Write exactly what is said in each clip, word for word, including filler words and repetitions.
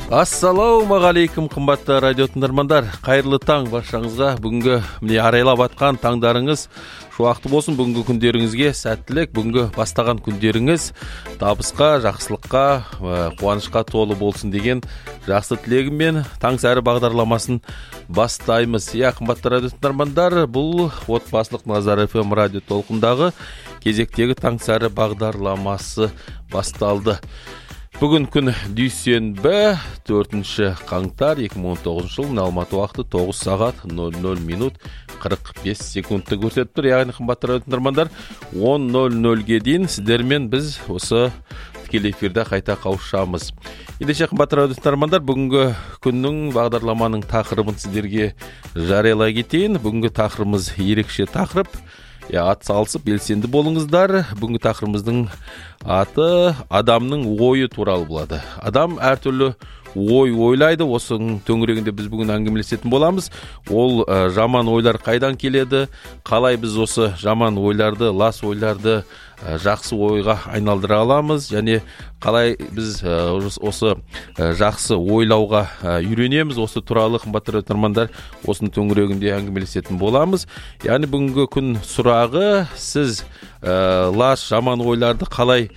Ассалаумағалейкум қымбатты радио тыңдармандар. Қайырлы таң баршаңызға. Бүгінгі міне арайлап атқан таңдарыңыз шуақты болсын. Бүгінгі күндеріңізге сәттілік, бүгінгі бастаған күндеріңіз табысқа, жақсылыққа, қуанышқа толы болсын деген жақсы тілегіммен таң сәрі бағдарламасын бастаймыз. Иә, қымбатты радио тыңдармандар, бұл отбасылық Назар эф эм радио толқындағы кезектегі таң сәрі бағдарламасы басталды. Бүгін күн дүйсенбі, төртінші қаңтар екі мың он тоғызыншы жыл, Алматы уақыты тоғыз сағат нөл нөл минут қырық бес секундты көрсетіп тұр. Яғни қымбатты радио тыңдармандар, он нөл нөлге дейін сіздермен біз осы тікелей эфирде қайта қауышамыз. Ендеше қымбатты радио тыңдармандар, бүгінгі күннің бағдарламаның тақырыбын сіздерге жариялай кетейін. Бүгінгі тақырыбымыз ерекше тақырып. Я, ат салысып, белсенді болыңыздар. Бүгінгі тақырыбымыздың аты адамның ойы туралы болады. Адам әртүрлі ой ойлайды. Осының төңірегінде біз бүгін әңгімелесетін боламыз. Ол ә, жаман ойлар қайдан келеді? Қалай біз осы жаман ойларды, лас ойларды ә, жақсы ойға айналдыра аламыз? Және қалай біз ә, осы ә, жақсы ойлауға ә, үйренеміз? Осы туралы қымбатты тыңдармандар осының төңірегінде әңгімелесетін боламыз. Яғни бүгінгі күн сұрағы, сіз ә, лас жаман ойларды қалай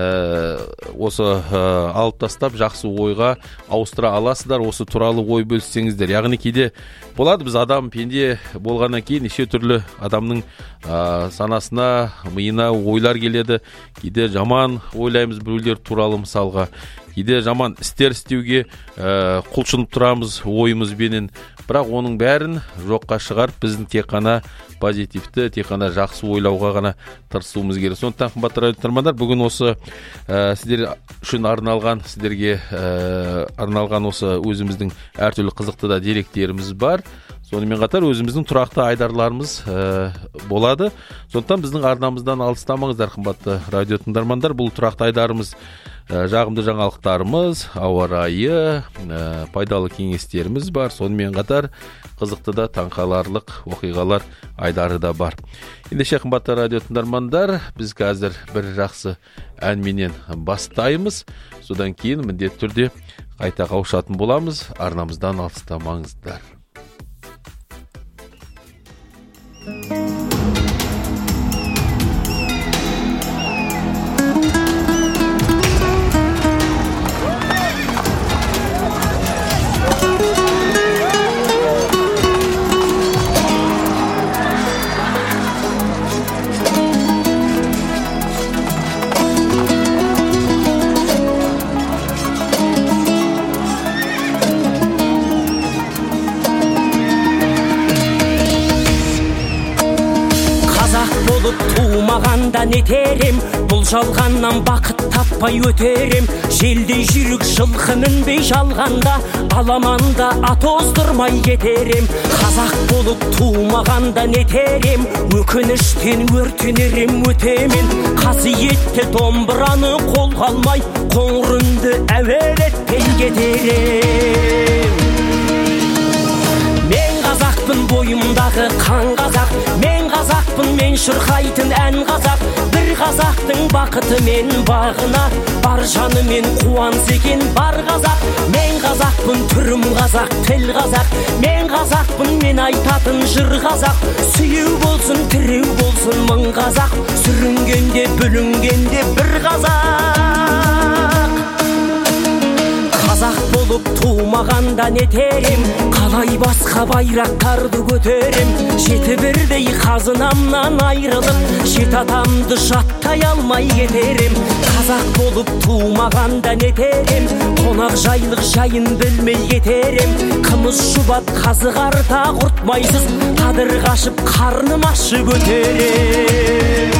ә, осы ә, алып тастап жақсы ойға ауыстыра аласыздар? Осы туралы ой бөліссеңіздер. Яғни кейде болады, біз адам пенде болғаннан кейін неше түрлі адамның ә, санасына, миына ойлар келеді. Кейде жаман ойлаймыз біреулер туралы, мысалға кейде жаман істер істеуге ә, құлшынып тұрамыз ойымызбенен. Бірақ оның бәрін жоққа шығарып, біздің тек қана позитивті, тек қана жақсы ойлауға ғана тырысуымыз керек. Сондықтан қымбатты радио тыңдармандар, бүгін осы ә, сіздер үшін арналған, сіздерге ә, арналған осы өзіміздің әртүрлі қызықты да деректеріміз бар. Сонымен қатар өзіміздің тұрақты айдарларымыз ә, болады. Сондықтан біздің арнамыздан алыстамаңыздар, қымбатты радио тыңдармандар. Бұл тұрақты айдарымыз ә, жағымды жаңалықтарымыз, ауа райы, ә, пайдалы кеңестеріміз бар. Сонымен қатар қызықты да таңқаларлық оқиғалар айдары да бар. Ендеше қымбатты радио тыңдармандар, біз қазір бір жақсы әнменен бастаймыз. Содан кейін міндетті түрде қайта қауышатын боламыз. Арнамыздан алыстамаңыздар. Туымағанда нетерем, бұл жалғаннан бақыт таппай өтерем. Желдей жүрік жылқы мінбей жалғанда, аламанда ат оздырмай кетерем. Қазақ болып туымағанда нетерем, өкініштен өртенерем өтемен. Қасиетті домбыраны қолға алмай, қоңыр үнді әуелеттен кетерем. Мен қазақпын, бойымдағы қан қазақ. Мен қазақпын, мен шырқайтын ән қазақ. Бір қазақтың бақыты мен бағына, бар жанымен қуанса екен бар қазақ. Мен қазақпын, түрім қазақ, тіл қазақ. Мен қазақпын, мен айтатын жыр қазақ. Сүйеу болсын, тіреу болсын мың қазақ. Сүрінгенде, бүлінгенде бір қазақ. Қазақ болып туымағанда нетерем, қалай басқа байрақтарды көтерем. Жеті бірдей қазынамнан айрылып, жет атамды жаттай алмай кетерем. Қазақ болып туымағанда нетерем, қонақ жайлық жайын білмей кетерем. Қымыз шұбат қазы қарта құртмайсыз, қадыр қашып қарным ашып өтерем.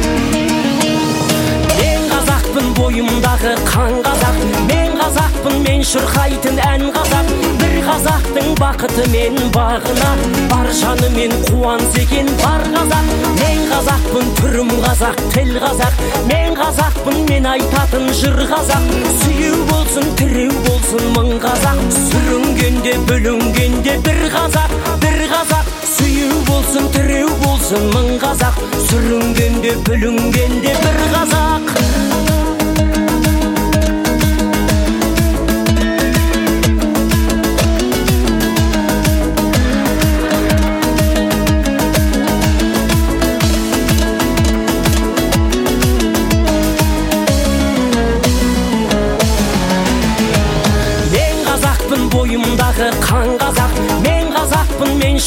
Мен қазақпын, бойымдағы қан қазақ. Мен қазақпын, мен шырқайтын ән қазақ. Бір қазақтың бақыты мен бағына, бар жанымен қуанса екен бар қазақ. Мен қазақпын, түрім қазақ, тіл қазақ. Мен қазақпын, мен айтатын жыр қазақ. Сүйеу болсын, тіреу болсын мың қазақ. Сүрінгенде, бүлінгенде бір қазақ, бір қазақ. Сүйеу болсын, тіреу болсын мың қазақ. Сүрінгенде, бүлінгенде бір қазақ.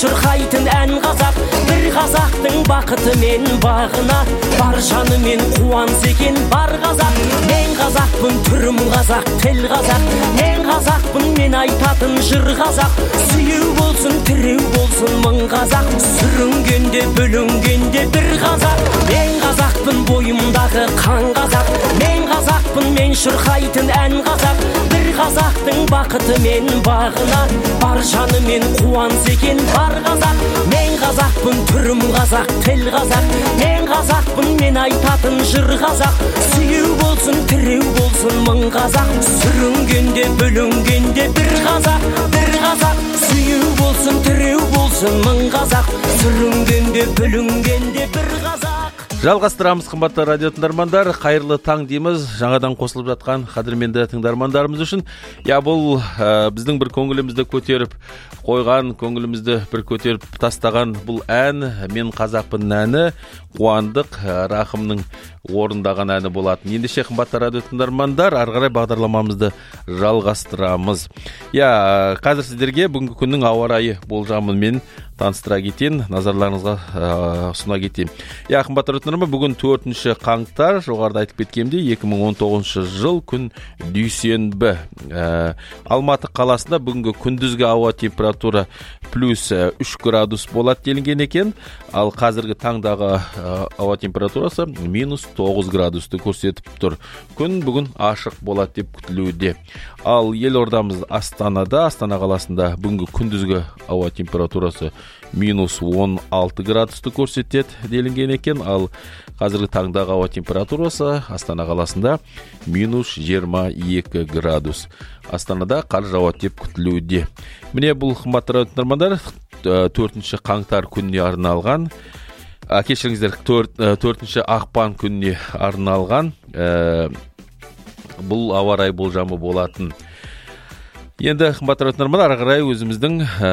шырқайтын ән қазақ. Бір қазақтың бақыты мен бағына, бар жанымен қуанса екен бар қазақ. Мен қазақпын, түрім қазақ, тіл қазақ. Мен қазақпын, мен айтатын жыр қазақ. Сүйеу болсын, тіреу болсын мың қазақ. Сүрінгенде, бөлінгенде бір қазақ. Мен қазақпын, бойымдағы қан қазақ. Мен қазақпын, мен шырқайтын ән қазақ. Бір қазақтың бақыты мен бағына, бар жанымен қуанса екен бар қазақ. Мен қазақпын, түрім қазақ, тіл қазақ. Мен қазақпын, мен айтатын жыр қазақ. Сүйеу болсын, тіреу болсын мың қазақ. Сүрінгенде, бөлінгенде бір қазақ. Бір қазақ. Сүйеу болсын, тіреу болсын мың қазақ. Сүрінгенде, бөлінгенде бір қазақ. Жалғастырамыз, қымбатты радио тыңдармандар. Қайырлы таң дейміз жаңадан қосылып жатқан қадірменді тыңдармандарымыз үшін. Я, бұл ә, біздің бір көңілімізді көтеріп қойған, көңілімізді бір көтеріп тастаған бұл ән, мен қазақпын әні, Қуандық Рахымның орындаған әні болатын. Ендеше, қымбатты радио тыңдармандар, ары қарай бағдарламамызды жалғастырамыз. Я, қазір сіздерге бүгінгі күннің ауа райы болжамымен таныстыра кетейін, назарларыңызға ә, ұсына кетейін. Я, қымбатты радио тыңдармандар, бүгін төртінші қаңтар, жоғарыда айтып кеткендей, екі мың он тоғызыншы жыл, күн дүйсенбі. Ә, Алматы қаласында бүгінгі күндізгі ауа температура плюс үш градус болады делінген екен, ал қазіргі таңдағы ауа температурасы минус тоғыз градусты көрсетіп тұр. Күн бүгін ашық болады деп күтілуде. Ал елордамыз Астанада, Астана қаласында бүгінгі күндізгі ауа температурасы минус он алты градусты көрсетеді делінген екен, ал қазіргі таңдағы ауа температурасы Астана қаласында минус жиырма екі градус. Астанада қар жауады деп күтілуде. Міне, бұл қымбатты радио тыңдармандар, төртінші қаңтар күніне арналған, кешіріңіздер, төртінші ақпан күніне арналған ә, бұл ауа райы болжамы болатын. Енді, қымбатты радио тыңдармандар, ары қарай өзіміздің ә,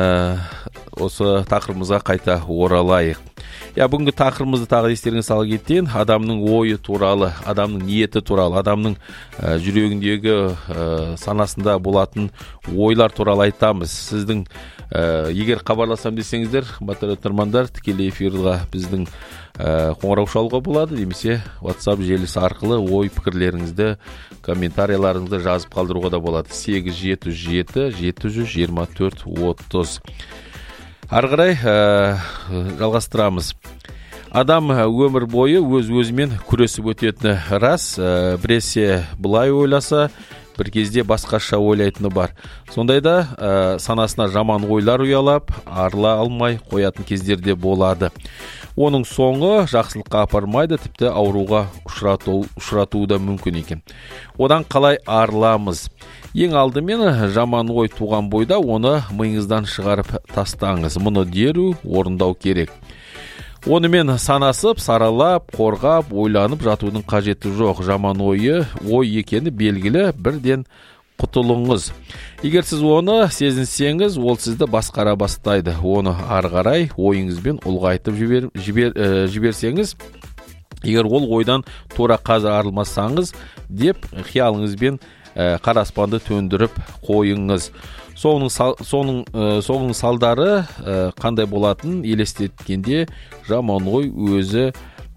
осы тақырыбымызға қайта оралайық. Я, бүгінгі тақырыбымызды тағы естеріңізге сала кетейін. Адамның ойы туралы, адамның ниеті туралы, адамның ә, жүрегіндегі ә, санасында болатын ойлар туралы айтамыз. Сіздің ә, егер хабарласам десеңіздер, қымбатты тыңдармандар, тікелей эфирға біздің ә, қоңырау шалуға болады, немесе WhatsApp желісі арқылы ой пікірлеріңізді, комментарияларыңызды жазып қалдыруға да болады. сегіз жеті жеті жеті жүз жиырма төрт отыз. Ары қарай ә, жалғастырамыз. Адам өмір бойы өз-өзімен күресіп өтетіні рас. Ә, біресе бұлай ойласа, бір кезде басқаша ойлайтыны бар. Сондайда ә, санасына жаман ойлар ұялап, арыла алмай қоятын кездерде болады. Оның соңы жақсылыққа апармайды, тіпті ауруға ұшырату, ұшыратуы да мүмкін екен. Одан қалай арыламыз? Ең алдымен жаман ой туған бойда оны миыңыздан шығарып тастаңыз. Мұны деру орындау керек. Онымен санасып, саралап, қорғап, ойланып жатудың қажеті жоқ. Жаман ойы ой екені белгілі, бірден құтылыңыз. Егер сіз оны сезінсеңіз, ол сізді басқара бастайды. Оны ары қарай ойыңызбен ұлғайтып жібер, жібер, ә, жіберсеңіз, егер ол ойдан тура қазір арылмасаңыз деп қиялыңызбен ә, қара аспанды төндіріп қойыңыз. Соның, соның, ә, соның салдары ә, қандай болатын елестеткенде жаман ой өзі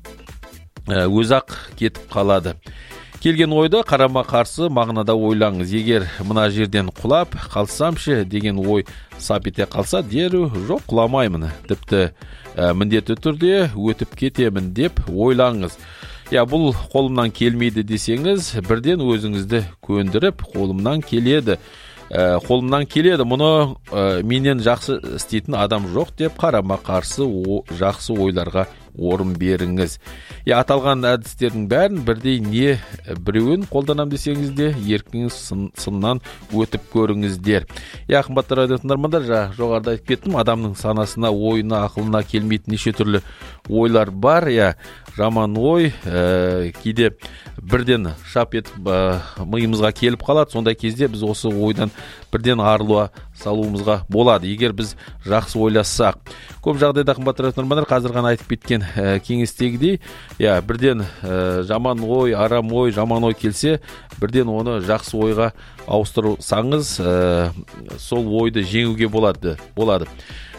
ә, өзі-ақ кетіп қалады. Келген ойды қарама қарсы мағынада ойлаңыз. Егер мына жерден құлап қалсамшы деген ой сап ете қалса, деру жоқ, құламаймын, тіпті ә, міндетті түрде өтіп кетемін деп ойлаңыз. Я, бұл қолымнан келмейді десеңіз, бірден өзіңізді көндіріп, қолымнан келеді. Ә, қолымнан келеді, мұны ә, менен жақсы істейтін адам жоқ деп қарама қарсы о, жақсы ойларға орын беріңіз. Я, аталған әдістердің бәрін бірдей не біреуін қолданам десеңіз де еркіңіз сын, сыннан өтіп көріңіздер. Я, қымбатты радио тыңдармандар, жоғарыда айтып кеттім, адамның санасына, ойына, ақылына келмейтін неше түрлі ойлар бар. Я, жаман ой ә, кейде бірден шап етіп ә, миымызға келіп қалады. Сондай кезде біз осы ойдан бірден арылуға салуымызға болады, егер біз жақсы ойлассақ. Көп жағдайда, қымбатты тыңдармандар, қазір ғана айтып кеткен ә, кеңестегідей, я, бірден ә, жаман ой, арам ой, жаман ой келсе, бірден оны жақсы ойға ауыстырсаңыз, ә, сол ойды жеңуге болады. болады.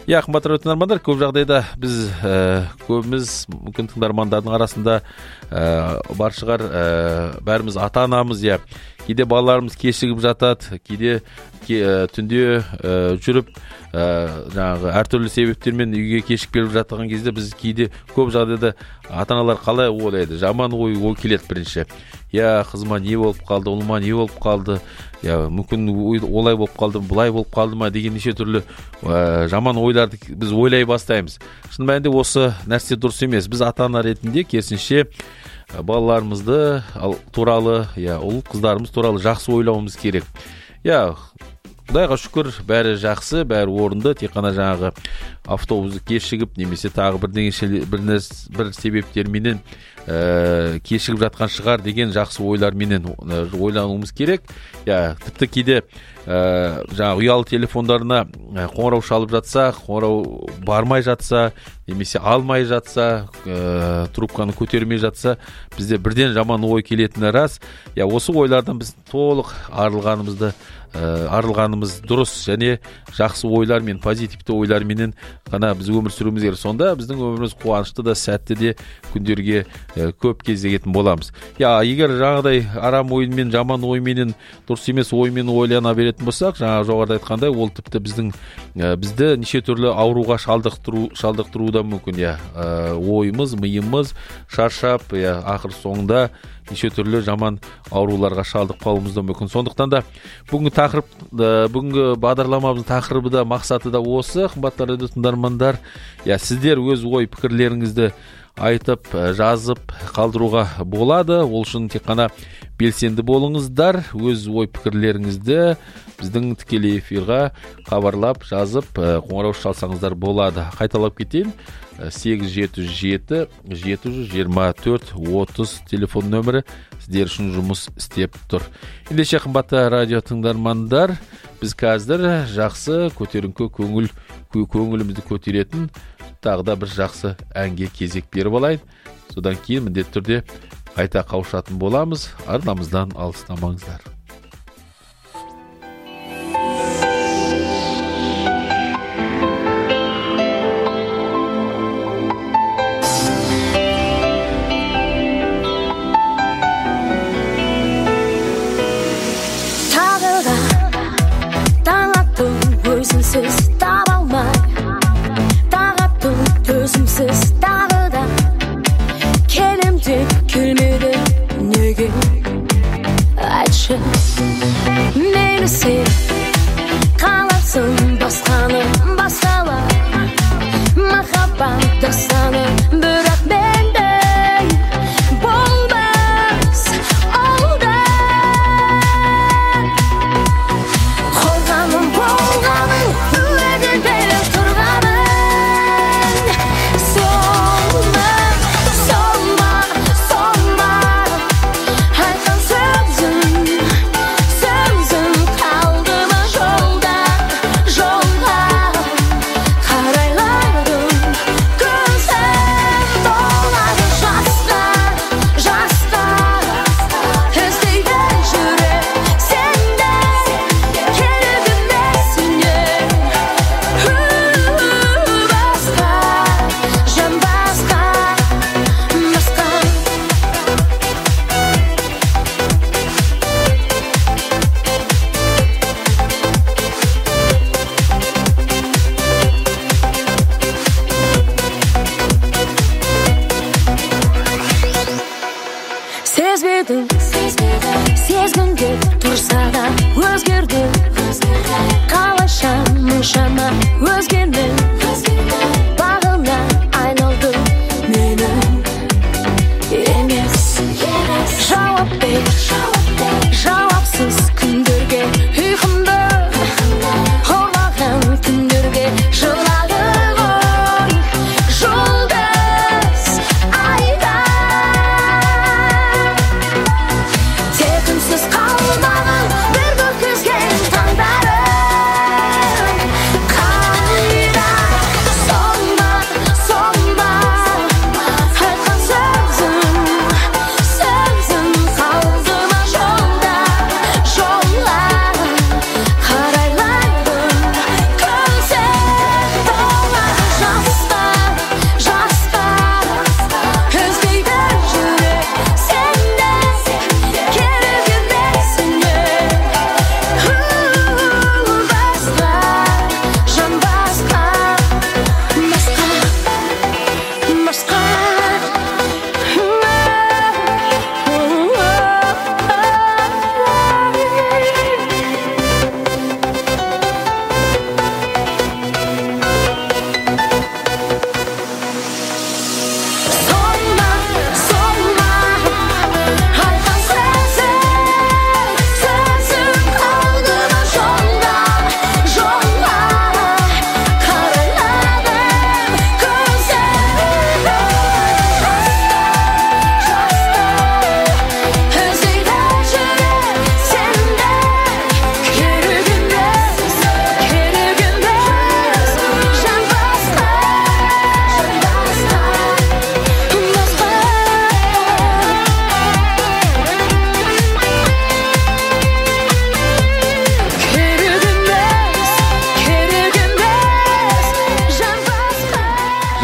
иә, қымбатты радио тыңдармандар, көп жағдайда біз ә, көбіміз мүмкін тыңдармандардың арасында ә, бар шығар, ә, бәріміз ата-анамыз, иә, кейде балаларымыз кешігіп жатады, кейде ке, ә, түнде ә, жүріп ә, жаңағы әртүрлі себептермен үйге кешік келіп жатқан кезде біз кейде көп жағдайда ата-аналар қалай ойлайды, жаман ой ой келеді бірінші. Я, қызыма не болып қалды, ұлыма не болып қалды, я, мүмкін олай болып қалды, бұлай болып қалды ма деген неше түрлі ә, жаман ойларды біз ойлай бастаймыз. Шын мәнінде осы нәрсе дұрыс емес. Біз ата-ана ретінде керісінше балаларымызды туралы, я, ұл қыздарымыз туралы жақсы ойлауымыз керек. Я, Құдайға шүкір, бәрі жақсы, бәрі орынды, тек қана жаңағы автобусы кешігіп, немесе тағы бір бір, бір себептерменен ә, кешігіп жатқан шығар деген жақсы ойларменен ойлануымыз керек. Я, тіпті кейде ә, жаңағы ұялы телефондарына қоңырау шалып жатса, қоңырау бармай жатса, немесе алмай жатса, ә, трубканы көтермей жатса, бізде бірден жаман ой келетіні рас. Я, осы ойлардан біз толық арылғанымызды арылғанымыз дұрыс, және жақсы ойлармен, позитивті ойларменен ғана біз өмір сүруіміз керек. Сонда біздің өміріміз қуанышты да, сәтті де күндерге ә, көп кездесетін боламыз. Я, егер жаңағыдай арам оймен, жаман ойменен, дұрыс емес оймен ойлана беретін болсақ, жаңа жоғарыда айтқандай, ол тіпті біздің ә, бізді неше түрлі ауруға шалдықтыру шалдықтыру да мүмкін. Я, ә, ойымыз, миымыз шаршап, я, ақыр соңында неше түрлі жаман ауруларға шалдық қалуымыз да мүмкін. Сондықтан да бүгінгі тақырып, бүгінгі бағдарламамыздың тақырыбы да, мақсаты да осы, қымбатты радио тыңдармандар. Я, сіздер өз ой пікірлеріңізді айтып, жазып қалдыруға болады. Ол үшін тек қана белсенді болыңыздар. Өз ой пікірлеріңізді біздің тікелей эфирға хабарлап, жазып, қоңырау шалсаңыздар болады. Қайталап кетейін: сегіз жеті жеті жеті жүз жиырма төрт отыз телефон нөмірі сіздер үшін жұмыс істеп тұр. Ендеше, қымбатты радио тыңдармандар, біз қазір жақсы көтеріңкі көңіл көңілімізді көтеретін тағы да бір жақсы әнге кезек беріп алайын. Содан кейін міндетті түрде қайта қауышатын боламыз. Арнамыздан алыстамаңыздар. Өзімсіз таба алмай, тағаттың төзімсіз тағы да келем деп келмеді неге? Айтшы, мейлі сен қаларсың басқаны басқала, махаббат дастаны, бірақ мендей болмас олда. Қорғаным болғаның, өйден бері тұрғаның, солма, солма, солма, айтқан сөзім, сөзім қалды ма жолда, жолға қарайладым, көзім толады жасқа, жасқа, іздейді жүрек сенде, керек емес сенен, басқа, жан басқа, басқа. Сезбедің, сезгіңде тұрса да өзгерді, қалайша мұншама өзгермен, бағына айналды менің емес. Жауап бер, жауапсыз күндерге, ұйқымды ұрлаған күндерге жылады ғой жұлдыз айда. Тек үнсіз қалмаған бір көккезген таңдарым қайда?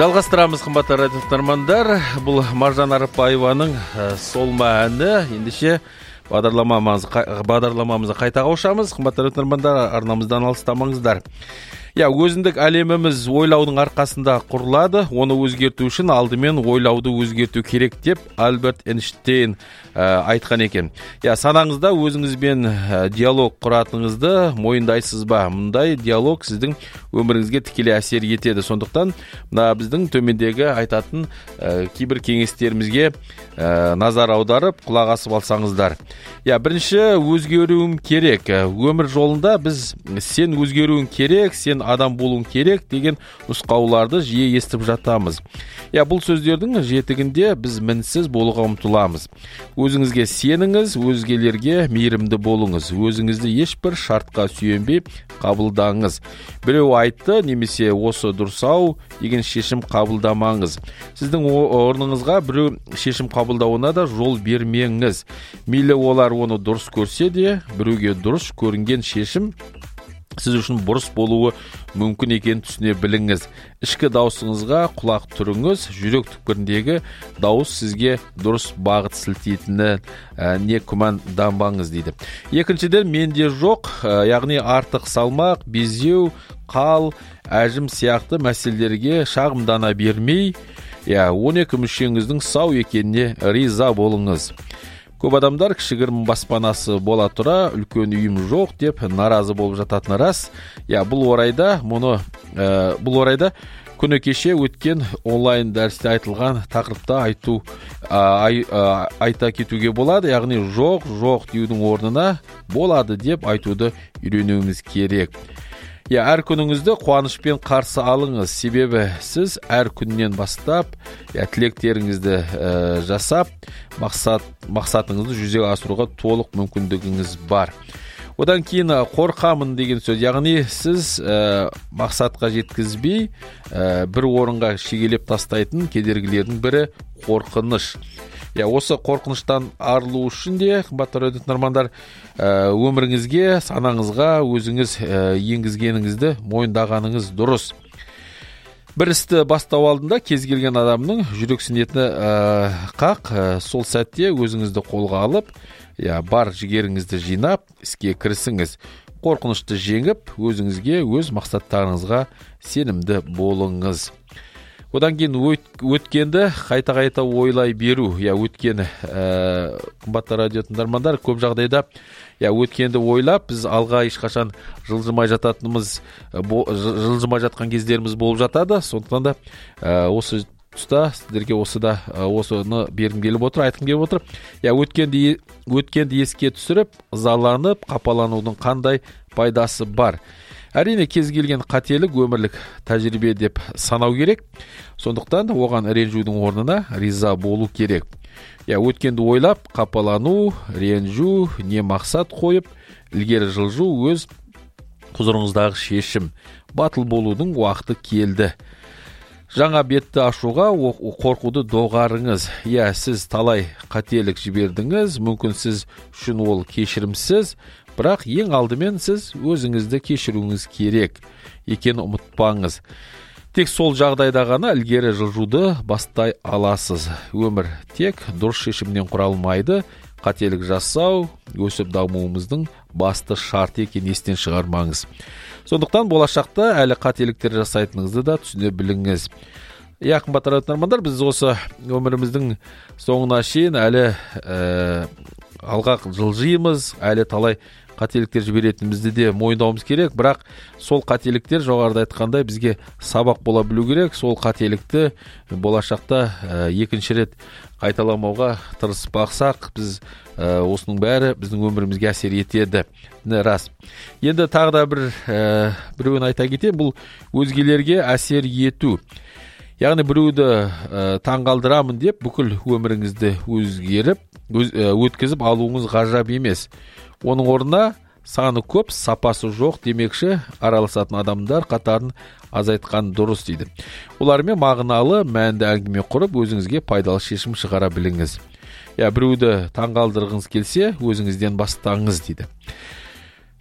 Жалғастырамыз, қымбатты радио тыңдармандар. Бұл Маржан Арапбаеваның Солма әні. Ендеше бағдарламамызға қайта қауышамыз. Қымбатты радио тыңдармандар, арнамыздан алыстамаңыздар. Я, өзіндік әлеміміз ойлаудың арқасында құрылады. Оны өзгерту үшін алдымен ойлауды өзгерту керек деп Альберт Эйнштейн ә, айтқан екен. Я, санаңызда өзіңізбен ә, диалог құратыныңызды мойындайсыз ба? Мұндай диалог сіздің өміріңізге тікелей әсер етеді. Сондықтан мына біздің төмендегі айтатын ә, кейбір кеңестерімізге ә, назар аударып, құлақ асып алсаңыздар. Я, бірінші, өзгеруім керек. Өмір жолында біз сен өзгеруің керек, сен адам болуың керек деген нұсқауларды жиі естіп жатамыз. Я, бұл сөздердің жетігінде біз мінсіз болуға ұмтыламыз. Өзіңізге сеніңіз, өзгелерге мейірімді болыңыз. Өзіңізді ешбір шартқа сүйенбей қабылдаңыз. Біреу айтты, немесе осы дұрыс-ау деген шешім қабылдамаңыз. Сіздің орныңызға біреу шешім қабылдауына да жол бермеңіз. Мейлі олар оны дұрыс көрсе де, біреуге дұрыс көрінген шешім сіз үшін бұрыс болуы мүмкін екенін түсіне біліңіз. Ішкі даусыңызға құлақ түріңіз, жүрек түкпіріндегі дауыс сізге дұрыс бағыт сілтейтіні ә, не күмәнданбаңыз дейді. Екіншіден, менде жоқ, ә, яғни артық салмақ, безеу, қал, әжім сияқты мәселелерге шағымдана бермей, я, он екі мүшеңіздің сау екеніне риза болыңыз. Көп адамдар кішігірім баспанасы бола тұра, үлкен үйім жоқ деп наразы болып жататыны рас. Я, бұл орайда мұны ә, бұл орайда күні кеше өткен онлайн дәрісте айтылған тақырыпта айту ә, ай, ә, айта кетуге болады. Яғни жоқ, жоқ деудің орнына болады деп айтуды үйренуіміз керек. Я, әр күніңізді қуанышпен қарсы алыңыз, себебі сіз әр күннен бастап я, тілектеріңізді ә, жасап, мақсат, мақсатыңызды жүзеге асыруға толық мүмкіндігіңіз бар. Одан кейін қорқамын деген сөз, яғни сіз ә, мақсатқа жеткізбей ә, бір орынға шегелеп тастайтын кедергілердің бірі қорқыныш. Я, осы қорқыныштан арылу үшін де, қымбатты радио тыңдармандар, өміріңізге, санаңызға өзіңіз енгізгеніңізді мойындағаныңыз дұрыс. Бір істі бастау алдында кез келген адамның жүрексінетіні қақ, сол сәтте өзіңізді қолға алып, я, бар жігеріңізді жинап, іске кірісіңіз. Қорқынышты жеңіп, өзіңізге, өз мақсаттарыңызға сенімді болыңыз. Одан кейін өткенді қайта-қайта ойлай беру. Я, өткен қымбатты радио тыңдармандар, көп жағдайда я, өткенді ойлап, біз алға ешқашан жылжымай жататынымыз, жылжымай жатқан кездеріміз болып жатады. Сондықтан да осы тұста сіздерге осы да осыны бергім келіп отыр, айтқым келіп отыр. Я, өткенді өткенді еске түсіріп, ызаланып, қапаланудың қандай пайдасы бар? Әрине, кез келген қателік өмірлік тәжірибе деп санау керек. Сондықтан оған ренжудің орнына риза болу керек. Я, өткенді ойлап, қапалану, ренжу, не мақсат қойып, ілгері жылжу өз құзырыңыздағы шешім. Батыл болудың уақыты келді. Жаңа бетті ашуға қорқуды доғарыңыз. Я, сіз талай қателік жібердіңіз, мүмкін сіз үшін ол кешірімсіз, бірақ ең алдымен сіз өзіңізді кешіруіңіз керек екенін ұмытпаңыз. Тек сол жағдайда ғана ілгері жылжуды бастай аласыз. Өмір тек дұрыс шешімнен құралмайды. Қателік жасау өсіп дамуымыздың басты шарты екенін естен шығармаңыз. Сондықтан болашақта әлі қателіктер жасайтыныңызды да түсіне біліңіз. Я, қымбатты радио тыңдармандар, біз осы өміріміздің соңына шейін әлі ә, алға жылжимыз, әлі талай қателіктер жіберетінімізді де мойындауымыз керек, бірақ сол қателіктер жоғарыда айтқандай бізге сабақ бола білу керек. Сол қателікті болашақта ә, екінші рет қайталамауға тырысып бақсақ, біз ә, осының бәрі біздің өмірімізге әсер етеді. Не рас. Енді тағы да бір ә, біреуін айта кетейін, бұл өзгелерге әсер ету. Яғни біреуді ә, таңғалдырамын деп бүкіл өміріңізді өзгеріп, өз, ә, өткізіп алуыңыз ғажап емес. Оның орнына саны көп, сапасы жоқ демекші араласатын адамдар қатарын азайтқан дұрыс дейді. Олармен мағыналы, мәнді әңгіме құрып, өзіңізге пайдалы шешім шығара біліңіз. Я, біреуді таңғалдырғыңыз келсе, өзіңізден бастаңыз дейді.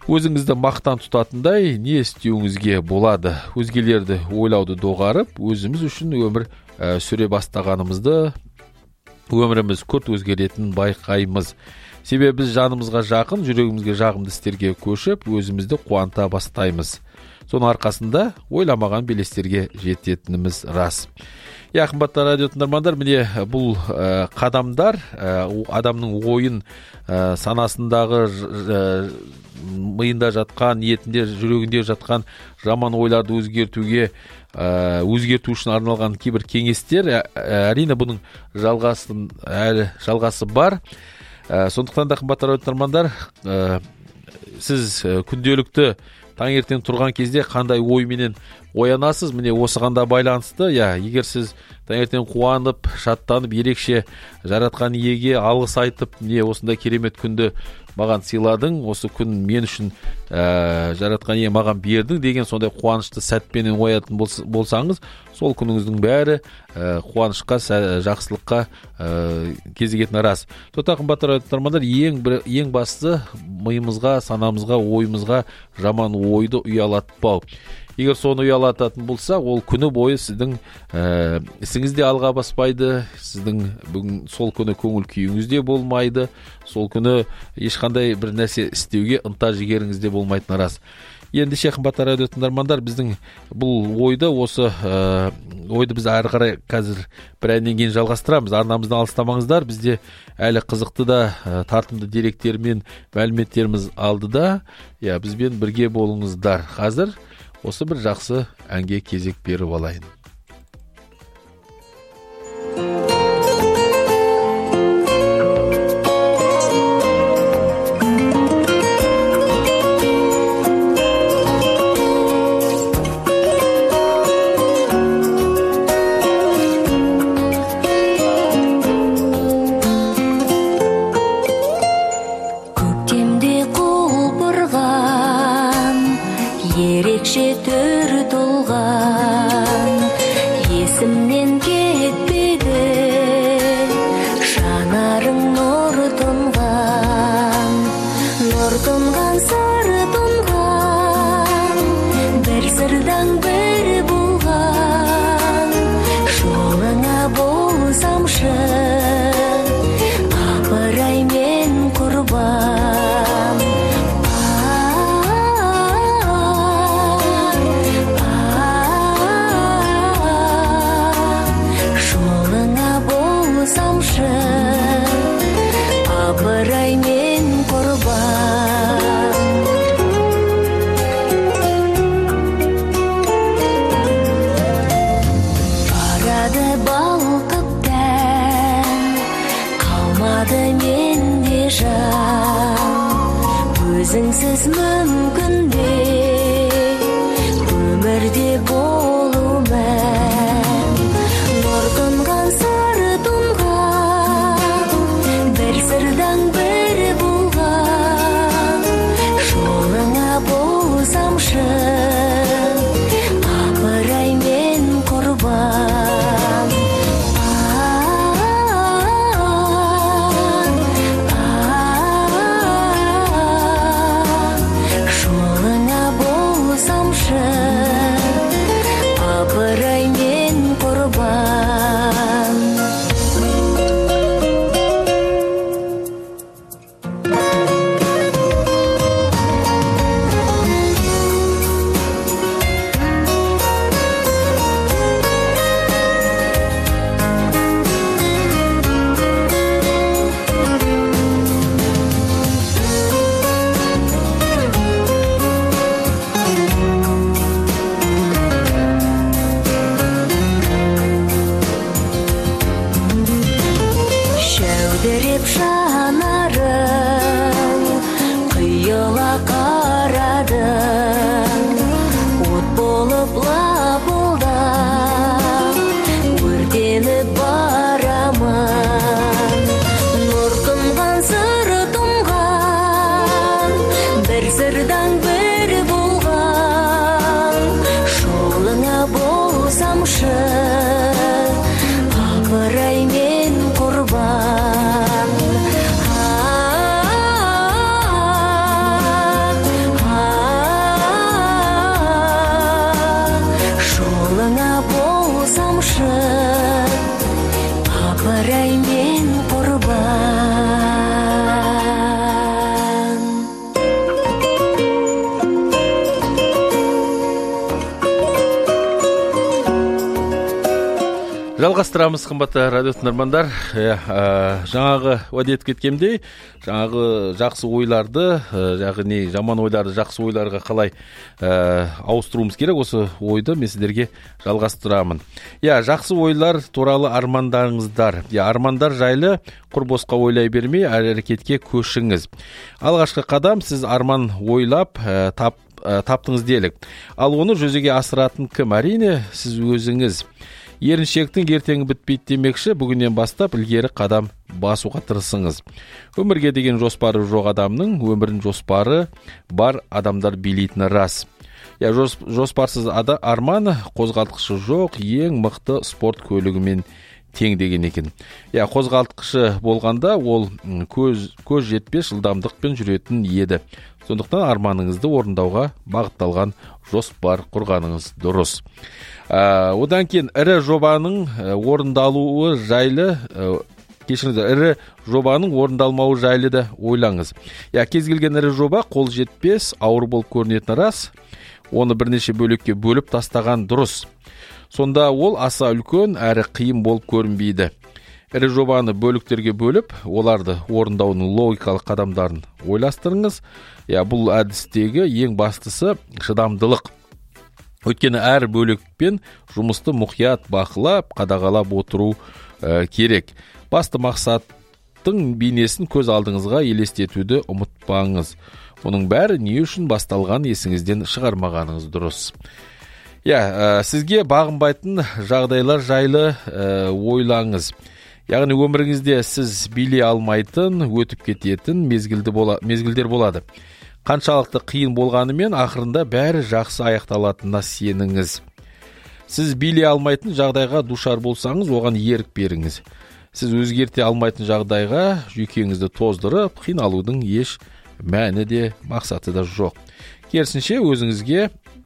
өзіңізді мақтан тұтатындай не істеуіңізге болады? Өзгелерді ойлауды доғарып, өзіміз үшін өмір ә, сүре бастағанымызды, өміріміз күрт өзгеретінін байқаймыз. Себебі біз жанымызға жақын, жүрегімізге жағымды істерге көшіп, өзімізді қуанта бастаймыз. Соның арқасында ойламаған белестерге жететініміз рас. Я, қымбатты радио тыңдармандар, міне бұл ә, қадамдар ә, адамның ойын ә, санасындағы ә, миында жатқан, ниетінде, жүрегінде жатқан жаман ойларды өзгертуге, ә, өзгерту үшін арналған кейбір кеңестер. Ә, әрине бұның жалғасын, әлі жалғасы бар. Ә, сондықтан да, қымбатты радио тыңдармандар, ә, сіз күнделікті таңертең тұрған кезде қандай ойменен оянасыз? Міне осыған да байланысты. Я, егер сіз таңертең қуанып, шаттанып, ерекше жаратқан иеге алғыс айтып, міне осындай керемет күнді маған сыйладың, осы күн мен үшін ә, жаратқан ие маған бердің деген сондай қуанышты сәтпенен оятын болсаңыз, сол күніңіздің бәрі ә, қуанышқа, жақсылыққа ә, кезігетіні рас. Сондықтан, қымбатты тыңдармандар, ең бір, ең басты миымызға, санамызға, ойымызға жаман ойды ұялатпау. Егер соны ұялататын болса, ол күні бойы сіздің ә, ісіңізде алға баспайды, сіздің бүгін сол күні көңіл күйіңізде болмайды, сол күні ешқандай бір нәрсе істеуге ынта жігеріңізде болмайтыны рас. Ендеше, қымбатты радио тыңдармандар, біздің бұл ойды, осы ә, ойды біз әрі қарай қазір бір әннен кейін жалғастырамыз. Арнамыздан алыстамаңыздар, бізде әлі қызықты да ә, тартымды деректер мен мәліметтеріміз алдыда. Я, бізбен бірге болыңыздар. Қазір осы бір жақсы әнге кезек беріп алайын. Өзіңсіз мүмкін бе өмірде болу мән, нұр тұнған сары тұнған, бір сырдан бір болған, жолыңа болсамшы апырай мен құрбан. Жалғастырамыз, қымбатты радио тыңдармандар. Жаңағы уәде етіп кеткендей, жаңағы жақсы ойларды, яғни жаман ойларды жақсы ойларға қалай ауыстыруымыз керек, осы ойды мен сіздерге жалғастырамын. Я, жақсы ойлар туралы армандарыңыздар, я, армандар жайлы құр босқа ойлай бермей, әрекетке көшіңіз. Алғашқы қадам, сіз арман ойлап тап таптыңыз делік. Ал оны жүзеге асыратын кім? Әрине, сіз өзіңіз. Еріншектің ертеңі бітпейді демекші, бүгіннен бастап ілгері қадам басуға тырысыңыз. Өмірге деген жоспары жоқ адамның өмірін жоспары бар адамдар билейтіні рас. Я, жоспарсыз ада арман қозғалтқышы жоқ, ең мықты спорт көлігімен тең деген екен. Я, қозғалтқышы болғанда ол көз, көз жетпес жылдамдықпен жүретін еді. Сондықтан арманыңызды орындауға бағытталған жоспар құрғаныңыз дұрыс. Ә, одан кейін ірі жобаның орындалуы жайлы, кешіріңіздер, ірі жобаның орындалмауы жайлы да ойлаңыз. Я, кез келген ірі жоба қол жетпес, ауыр болып көрінетін рас. Оны бірнеше бөлікке бөліп тастаған дұрыс. Сонда ол аса үлкен әрі қиын болып көрінбейді. Ірі жобаны бөліктерге бөліп, оларды орындауының логикалық қадамдарын ойластырыңыз. Я, бұл әдістегі ең бастысы шыдамдылық. Өйткені әр бөлікпен жұмысты мұқият бақылап, қадағалап отыру ә, керек. Басты мақсаттың бейнесін көз алдыңызға елестетуді ұмытпаңыз. Оның бәрі не үшін басталған есіңізден шығармағаныңыз дұрыс. Я, ә, сізге бағынбайтын жағдайлар жайлы ә, ойлаңыз. Яғни өміріңізде сіз билей алмайтын, өтіп кететін мезгілді бола, мезгілдер болады. Қаншалықты қиын болғанымен ақырында бәрі жақсы аяқталатынына сеніңіз. Сіз билей алмайтын жағдайға душар болсаңыз, оған ерік беріңіз. Сіз өзгерте алмайтын жағдайға жүйкеңізді тоздырып, қиналудың еш мәні де, мақсаты да жоқ. Керісінше өзіңізге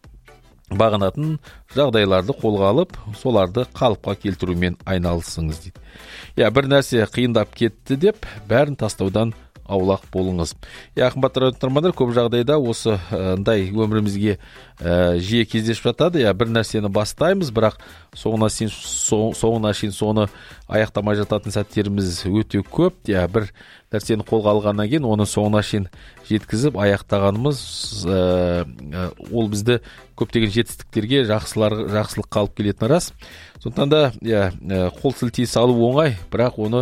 бағынатын жағдайларды қолға алып, соларды қалыпқа келтірумен айналысыңыз дейді. Я, бір нәрсе қиындап кетті деп, бәрін тастаудан аулақ болыңыз. Я, қымбатты радио тыңдармандар, көп жағдайда осындай өмірімізге ә, жиі кездесіп жатады. Я, бір нәрсені бастаймыз, бірақ соңына шейін соңына шейін соны аяқтамай жататын сәттеріміз өте көп. Я, бір нәрсені қолға алғаннан кейін оны соңына шейін жеткізіп аяқтағанымыз ә, ол бізді көптеген жетістіктерге, жақсылар жақсылыққа алып келетіні рас. Сондықтан да я, қол сілтей салу оңай, бірақ оны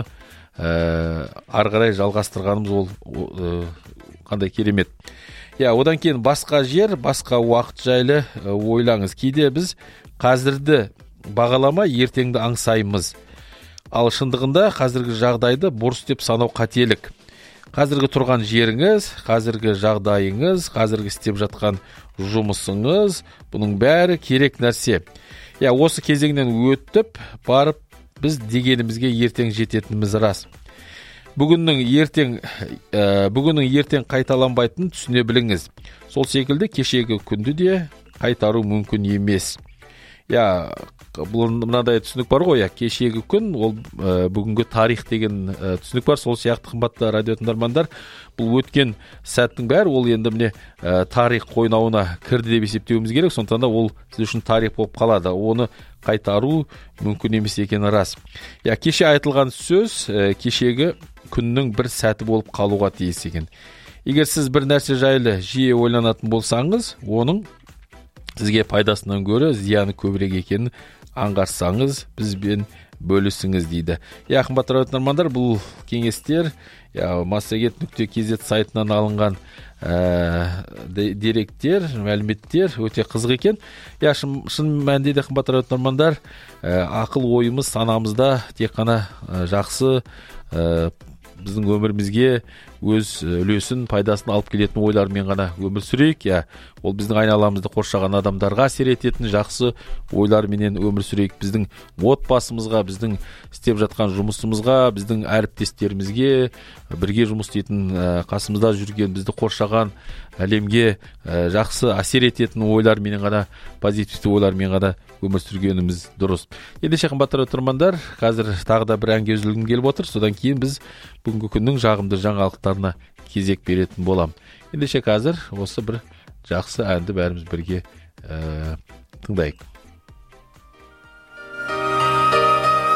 Ә, ары қарай жалғастырғанымыз ол ә, қандай керемет. Я, одан кейін басқа жер, басқа уақыт жайлы ә, ойлаңыз. Кейде біз қазірді бағаламай ертеңді аңсаймыз. Ал шындығында қазіргі жағдайды бұрыс деп санау қателік. Қазіргі тұрған жеріңіз, қазіргі жағдайыңыз, қазіргі істеп жатқан жұмысыңыз, бұның бәрі керек нәрсе. Я, осы кезеңнен өтіп барып біз дегенімізге ертең жететініміз рас. Бүгіннің ертең, ә, бүгіннің ертең қайталанбайтынын түсіне біліңіз. Сол секілді кешегі күнді де қайтару мүмкін емес. Я, бұл мынадай түсінік бар ғой, я, кешегі күн ол ә, бүгінгі тарих деген ә, түсінік бар. Сол сияқты қымбатты радио тыңдармандар, бұл өткен сәттің бәрі ол енді міне ә, тарих қойнауына кірді деп есептеуіміз керек. Сондықтан да ол сіз үшін тарих болып қалады. Оны қайтару мүмкін емес екені рас. Я, кеше айтылған сөз ә, кешегі күннің бір сәті болып қалуға тиіс екен. Егер сіз бір нәрсе жайлы жиі ойланатын болсаңыз, оның сізге пайдасынан гөрі зияны көбірек екенін аңғарсаңыз, бізбен бөлісіңіз дейді. Я, қымбатты радио тыңдармандар, бұл кеңестер массагет нүкте кз сайтынан алынған ә, деректер, мәліметтер өте қызық екен. Я, шын, шын мәнінде де қымбатты радио тыңдармандар, ә, ақыл ойымыз санамызда тек қана ә, жақсы ә, біздің өмірімізге өз үлесін, пайдасын алып келетін ойлармен ғана өмір сүрейік. Я, ол біздің айналамызды қоршаған адамдарға әсер ететін жақсы ойларменен өмір сүрейік. Біздің отбасымызға, біздің істеп жатқан жұмысымызға, біздің әріптестерімізге, бірге жұмыс істейтін қасымызда жүрген бізді қоршаған әлемге жақсы әсер ететін ойлармен ғана, позитивті ойлармен ғана өмір сүргеніміз дұрыс. Ендеше қымбатты тыңдармандар, қазір тағы да бір әнге үзілгім келіп отыр. Содан кейін біз бүгінгі күннің жағымды жаңалықтарына кезек беретін болам. Ендеше қазір осы бір жақсы әнді бәріміз бірге ә, тыңдайық.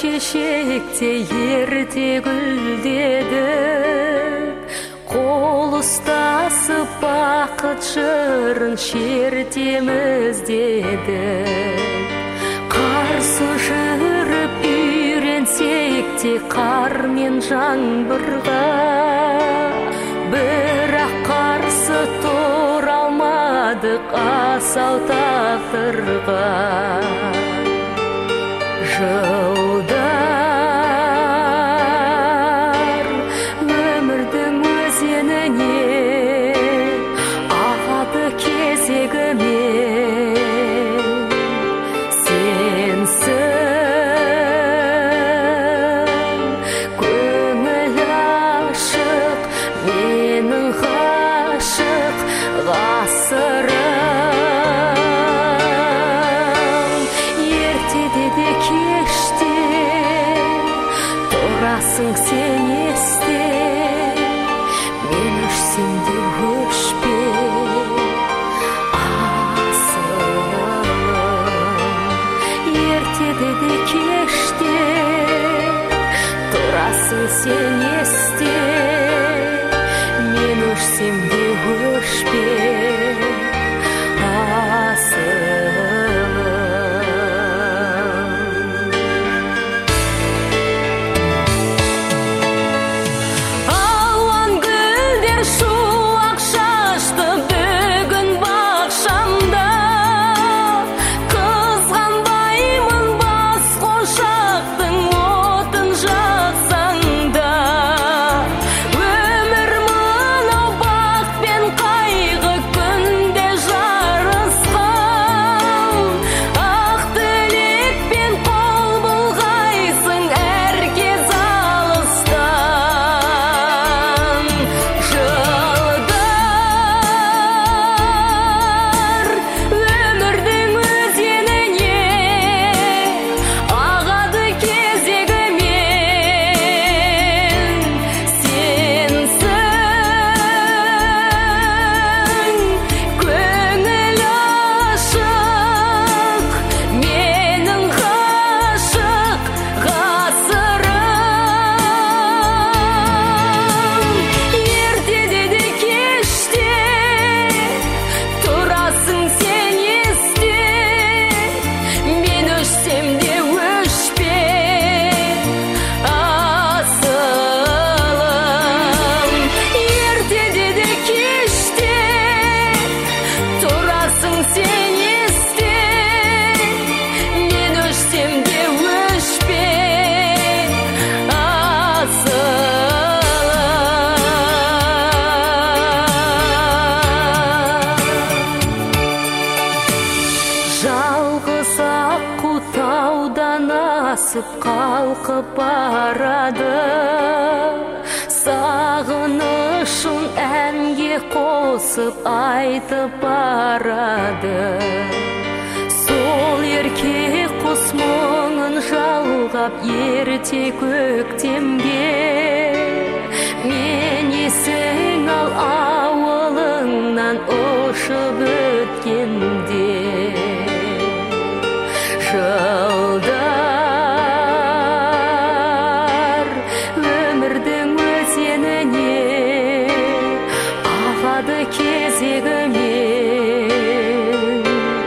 шешекте ерте гүлдедік, қол ұстасып бақыт жырын шертеміз дедік. Қарсы жүріп үйренсек те қар мен жаңбырға, бірақ қарсы тұра алмадық асау тағдырға. Жылдар өмірдің өзеніне ағады кезегімен, сенсің көңіл ашық, менің ғашық ғасырым. Ертеде де кеште тұрасың сен есте, мен өшсем де өшпе асылым. Ертеде де кеште тұрасың сен есте, мен өшсем де өшпе асылым. Алуан гүлдер шуақ шашты бүгін бақшамда, қызғанбаймын бас қошақтың отын жақсаңда. Өмір мынау бақ пен қайғы күнде жарысқан, ақ тілекпен қол бұлғайсың әр кез алыстан. Жылдар өмірдің өзеніне ағады кезегімен, сенсің көңіл ашық, менің ғашық ғасырым. Ертеде де кеште тұрасың сен есте, мен өшсем де өшпе асылым. Ертеде де кеште тұрасың сен есте, мен өшсем де өшпе асылым. Жалғыз аққу таудан асып қалқып барады, сағынышын әнге қосып айтып барады. Сол ерке құс мұңын жалғап ерте көктемге, мен есің ал ауылыңнан ұшып өткенде. Жылдар өмірдің өзеніне ағады кезегімен,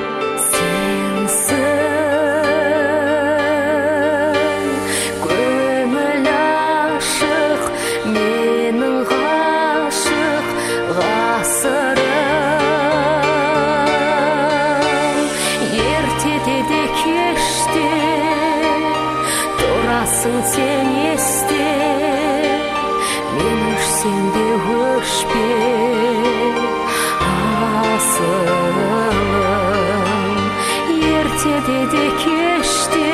сенсің көңіл ашық, менің ғашық ғасырым. Ертеде де кеште тұрасың сен есте, мен өшсем де өшпе асылым. Ертеде де кеште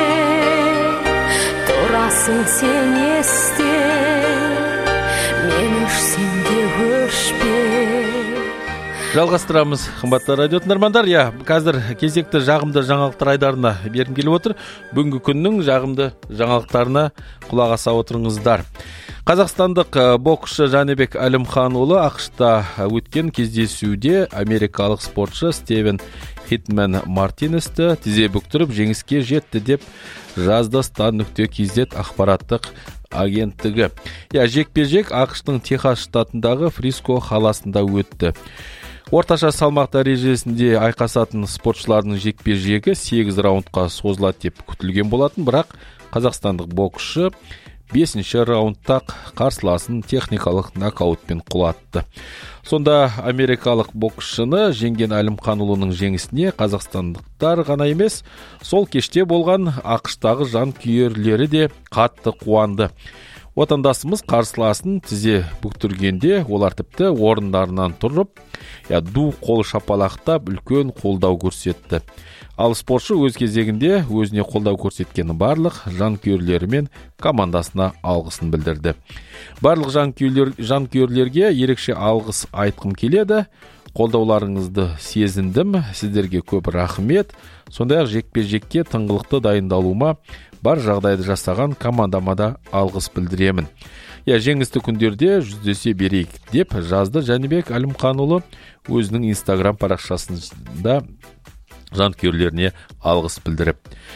тұрасың сен есте, мен өшсем де өшпе. Жалғастырамыз, қымбатты радио тыңдармандар. Я, қазір кезекті жағымды жаңалықтар айдарына бергім келіп отыр. Бүгінгі күннің жағымды жаңалықтарына құлақ аса отырыңыздар. Қазақстандық боксшы Жанибек Әлімханұлы ақшта өткен кездесуде америкалық спортшы Стивен Хитмен Мартинесті тізе бүктіріп жеңіске жетті деп жазды стан нүкте кз ақпараттық агенттігі. Я, жекпе-жек ақштың Техас штатындағы Фриско қаласында өтті. Орташа салмақ дәрежесінде айқасатын спортшылардың жекпе-жегі сегіз раундқа созылады деп күтілген болатын, бірақ қазақстандық боксшы бесінші раундта қарсыласын техникалық нокаутпен құлатты. Сонда америкалық боксшыны жеңген Әлімханұлының жеңісіне қазақстандықтар ғана емес, сол кеште болған ақштағы жанкүйерлері де қатты қуанды. Отандасымыз қарсыласын тізе бүктіргенде олар тіпті орындарынан тұрып, я, ду қол шапалақтап үлкен қолдау көрсетті. Ал спортшы өз кезегінде өзіне қолдау көрсеткен барлық жанкүйерлері мен командасына алғысын білдірді. Барлық жанкүйерлер, жанкүйерлерге ерекше алғыс айтқым келеді. Қолдауларыңызды сезіндім. Сіздерге көп рахмет. Сондай-ақ жекпе-жекке тыңғылықты дайындалуыма бар жағдайды жасаған командама да алғыс білдіремін. Я, жеңісті күндерде жүздесе берейік деп жазды Жанибек Әлімханұлы өзінің инстаграм парақшасында жанкүйерлеріне алғыс білдіріп.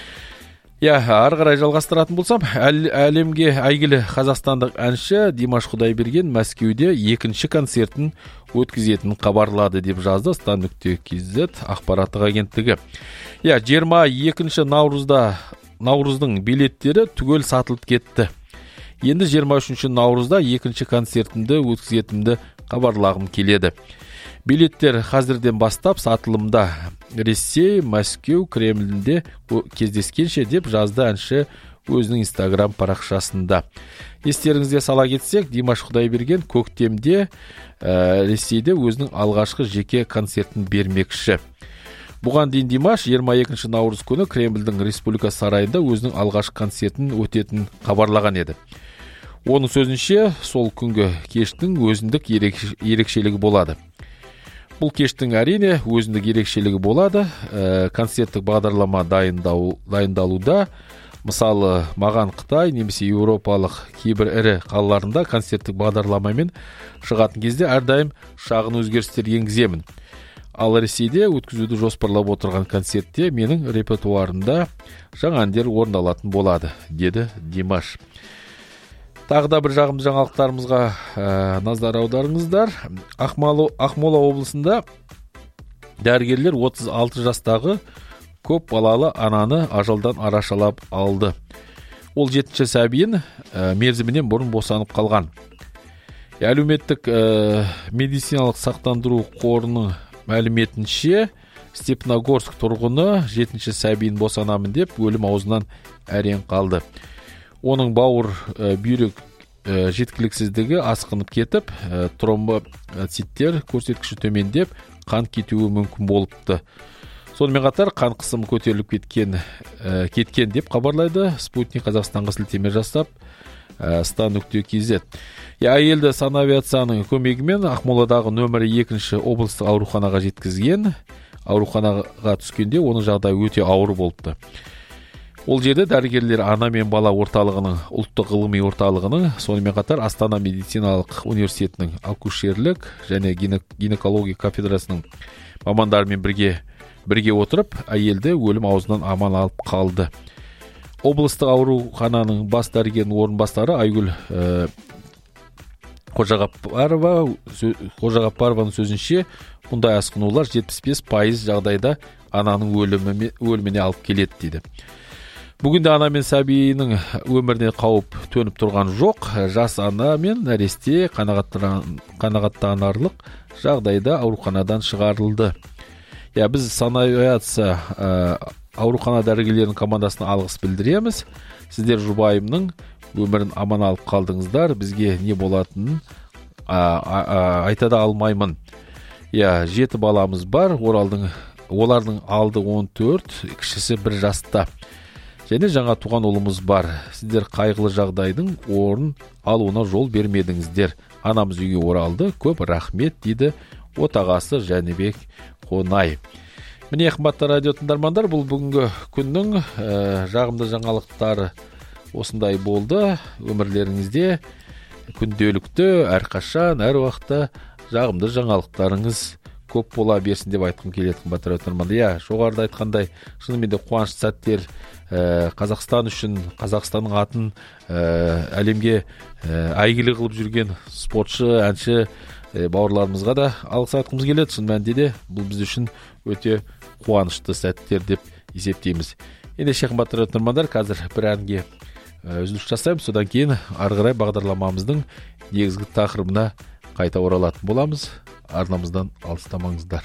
Я, ары қарай жалғастыратын болсам, әл, әлемге әйгілі қазақстандық әнші Димаш Құдайберген Мәскеуде екінші концертін өткізетінін хабарлады деп жазды стан нүкте кз ақпараттық агенттігі. Я, жиырма екінші наурызда наурыздың билеттері түгел сатылып кетті. Енді жиырма үшінші наурызда екінші концертімді өткізетімді хабарлағым келеді. Билеттер қазірден бастап сатылымда. Ресей, Мәскеу, Кремльде кездескенше деп жазды әнші өзінің инстаграм парақшасында. Естеріңізге сала кетсек, Димаш Құдайберген көктемде ә, Ресейде өзінің алғашқы жеке концертін бермекші. Бұған дейін Димаш жиырма екінші наурыз күні Кремльдің Республика сарайында өзінің алғашқы концертін өтетін хабарлаған еді. Оның сөзінше, сол күнгі кештің өзіндік ерекшелігі болады. Бұл кештің әрине өзіндік ерекшелігі болады. Ә, концерттік бағдарлама дайындау, дайындалуда. Мысалы, маған Қытай немесе еуропалық кейбір ірі қалаларында концерттік бағдарламамен шығатын кезде әрдайым шағын өзгерістер енгіземін. Ал Ресейде өткізуді жоспарлап отырған концертте менің репертуарымда жаңа әндер орындалатын болады, деді Димаш. Тағы да бір жағымды жаңалықтарымызға ә, назар аударыңыздар. Ақмола, Ақмола облысында дәрігерлер отыз алты жастағы көп балалы ананы ажалдан арашалап алды. Ол жетінші сәбиін ә, мерзімінен бұрын босанып қалған. Әлеуметтік ә, медициналық сақтандыру қорының мәліметінше, Степногорск тұрғыны жетінші сәбиін босанамын деп өлім аузынан әрең қалды. Оның бауыр ә, бүйрек ә, жеткіліксіздігі асқынып кетіп, ә, тромбоциттер көрсеткіші төмендеп, қан кетуі мүмкін болыпты. Сонымен қатар қан қысымы көтеріліп кеткен, ә, кеткен деп хабарлайды Спутник Қазақстанға сілтеме жасап ә, стан нүкте кз. Әйелді санавиацияның көмегімен Ақмоладағы нөмірі екінші облыстық ауруханаға жеткізген. Ауруханаға түскенде оның жағдайы өте ауыр болыпты. Ол жерде дәрігерлер ана мен бала орталығының, ұлттық ғылыми орталығының, сонымен қатар Астана медициналық университетінің акушерлік және гинекология кафедрасының мамандарымен бірге бірге отырып, әйелді өлім аузынан аман алып қалды. Облыстық аурухананың бас дәрігерінің орынбасары Айгүл ә, Қожағапарова, Қожағапарованың сөзінше, мұндай асқынулар жетпіс бес пайыз жағдайда ананың өліміне, өліміне алып келеді дейді. Бүгінде ана мен сәбиінің өміріне қауіп төніп тұрған жоқ. Жас ана мен нәресте қанағаттанарлық жағдайда ауруханадан шығарылды. Я, біз санавиация ә, аурухана дәрігерлерінің командасына алғыс білдіреміз. Сіздер жұбайымның өмірін аман алып қалдыңыздар. Бізге не болатынын ә, ә, айта да алмаймын. Я, жеті баламыз бар. Оралдың, олардың алды он төрт, кішісі бір жаста. Және жаңа туған ұлымыз бар. Сіздер қайғылы жағдайдың орын алуына жол бермедіңіздер. Анамыз үйге оралды. Көп рахмет, дейді отағасы Жанибек Қонай. Міне, қымбатты радио тыңдармандар, бұл бүгінгі күннің ә, жағымды жаңалықтары осындай болды. Өмірлеріңізде күнделікті әрқашан әр уақытта жағымды жаңалықтарыңыз көп бола берсін деп айтқым келеді қымбатты радио тыңдармандар. Иә, жоғарыда айтқандай шынымен де қуанышты сәттер ә, Қазақстан үшін, Қазақстанның атын ә, әлемге ә, әйгілі қылып жүрген спортшы, әнші ә, бауырларымызға да алғыс айтқымыз келеді. Шын мәнінде де бұл біз үшін өте қуанышты сәттер деп есептейміз. Ендеше қымбатты радио тыңдармандар, қазір бір әнге үзіліс жасаймыз, содан кейін ары қарай бағдарламамыздың негізгі тақырыбына қайта оралатын боламыз. Арнамыздан алыстамаңыздар.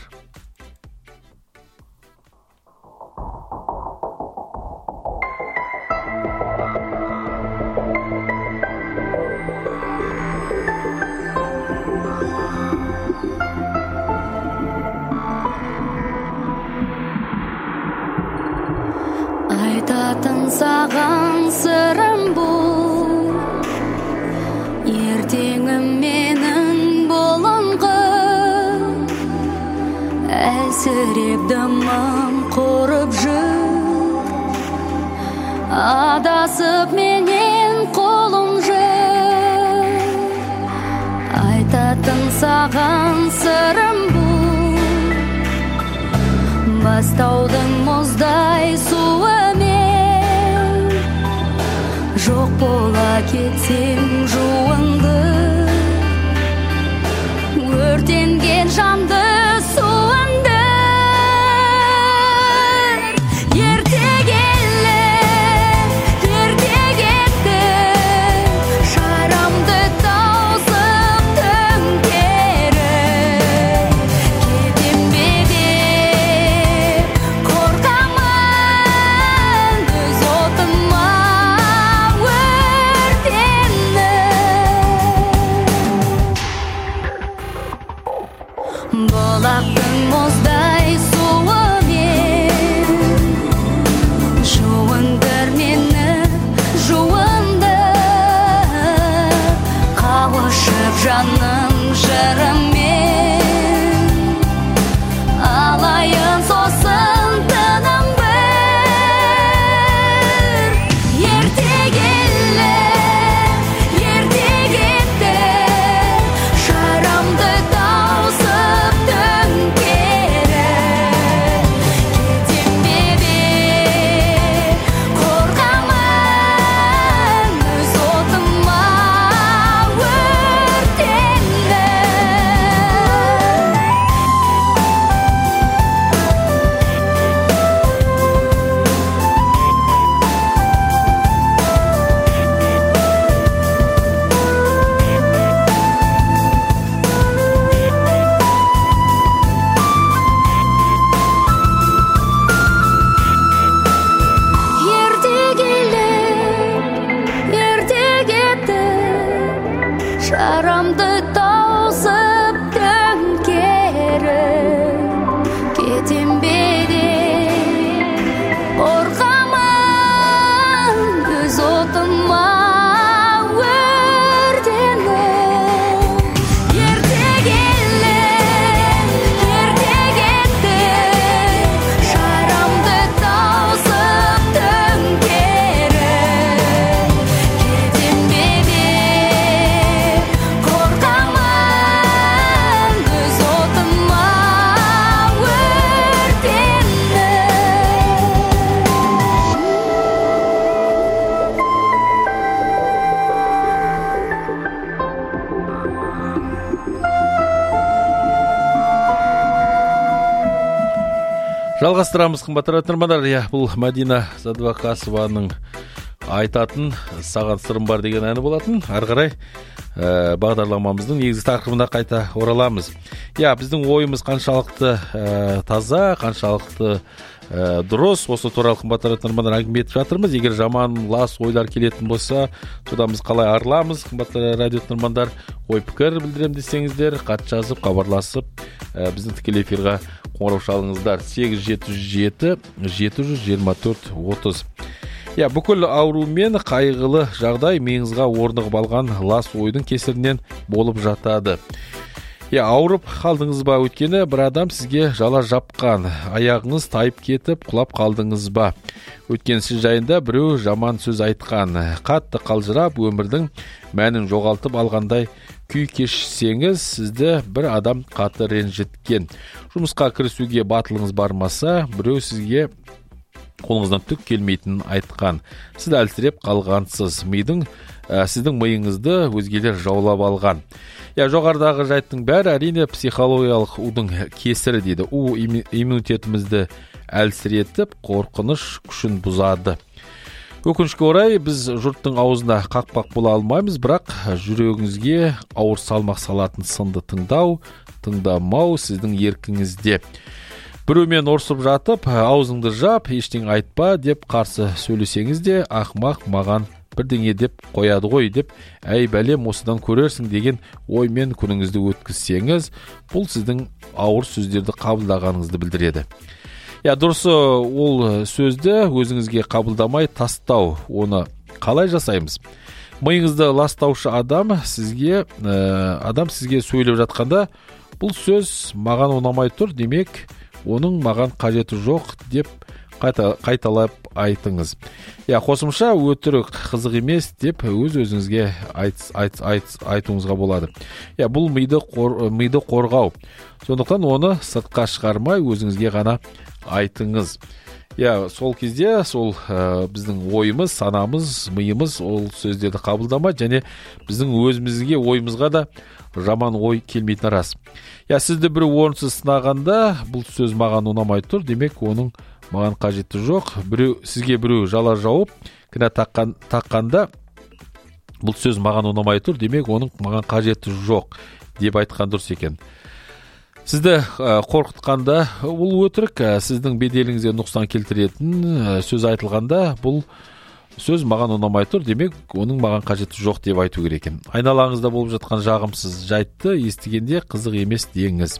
Айтатын саған сырым бұл, ертеңім менің болыңғы, әлсіреп дымым құрып жүр, адасып менен қолым жүр. Айтатын саған сырым бұл, бастаудың мұздай суымен, жоқ бола кетсем жуынды, өртенген жанды суынды. Ерте келі, ерте кетті, шарамды таусып төңкеріп, кетем бе деп қорқамын, өз отыма бұлақтың мұздай суымен, жуындыр мені жуынды, қауышып жаным жырымен, алайын сосын тыным бір. Ерте келі, ерте кетті, шарамды таусып төңкеріп, кетем бе деп қорқамын, өз отыма Жалғастырамыз қымбатты радио тыңдармандар. Иә, бұл Мадина Садуақасованың айтатын саған сырым бар деген әні болатын. Ары қарай ә, бағдарламамыздың негізгі тақырыбына қайта ораламыз. Иә, біздің ойымыз қаншалықты ә, таза, қаншалықты ә, дұрыс, осы туралы қымбатты радио тыңдармандар әңгіме етіп жатырмыз. Егер жаман лас ойлар келетін болса, содан біз қалай арыламыз? Қымбатты радио тыңдармандар, ой пікір білдірем десеңіздер, хат жазып, хабарласып, ә, біздің тікелей эфирға қоңырау шалыңыздар. сегіз жеті жүз жеті жеті жүз жиырма төрт отыз. Иә, бүкіл ауру мен қайғылы жағдай миыңызға орнығып алған лас ойдың кесірінен болып жатады. Я ауырып қалдыңыз ба? Өткені бір адам сізге жала жапқан, аяғыңыз тайып кетіп құлап қалдыңыз ба? Өткен сіз жайында біреу жаман сөз айтқан, қатты қалжырап өмірдің мәнін жоғалтып алғандай күй кешсеңіз, сізді бір адам қатты ренжіткен. Жұмысқа кірісуге батылыңыз бармаса, біреу сізге қолыңыздан түк келмейтінін айтқан. Сіз әлсіреп қалғансыз. Мидың, ә, сіздің миыңызды өзгелер жаулап алған. Я жоғарыдағы жайттың бәрі әрине психологиялық удың кесірі дейді. У иммунитетімізді әлсіретіп, қорқыныш күшін бұзады. Өкінішке орай біз жұрттың аузына қақпақ бола алмаймыз, бірақ жүрегіңізге ауыр салмақ салатын сынды тыңдау, тыңдамау сіздің еркіңізде. Біреумен ұрсып жатып, аузыңды жап, ештеңе айтпа деп қарсы сөйлесеңіз де, ақымақ маған бірдеңе деп қояды ғой деп, әй бәлем осыдан көрерсің деген оймен күніңізді өткізсеңіз, бұл сіздің ауыр сөздерді қабылдағаныңызды білдіреді. Я дұрысы ол сөзді өзіңізге қабылдамай тастау. Оны қалай жасаймыз? Миыңызды ластаушы адам сізге ә, адам сізге сөйлеп жатқанда, бұл сөз маған ұнамай тұр, демек оның маған қажеті жоқ деп қайта, қайталап айтыңыз. Я қосымша өтірік қызық емес деп өз өзіңізге айт, айт, айт, айтуыңызға болады. Я бұл миды, қор, миды қорғау. Сондықтан оны сыртқа шығармай өзіңізге ғана айтыңыз. Я сол кезде сол ә, біздің ойымыз, санамыз, миымыз ол сөздерді қабылдамай, және біздің өзімізге ойымызға да жаман ой келмейтін рас. Я сізді бір орынсыз сынағанда, бұл сөз маған ұнамай тұр, демек оның маған қажеті жоқ. Біреу, сізге біреу жала жауып, кінә таққан, таққанда, бұл сөз маған ұнамай тұр, демек оның маған қажеті жоқ деп айтқан дұрыс екен. Сізді ә, қорқытқанда, бұл өтірік, ә, сіздің беделіңізге нұқсан келтіретін ә, сөз айтылғанда, бұл сөз маған ұнамай тұр, демек оның маған қажеті жоқ деп айту керек екен. Айналаңызда болып жатқан жағымсыз жайтты естігенде қызық емес деңіз.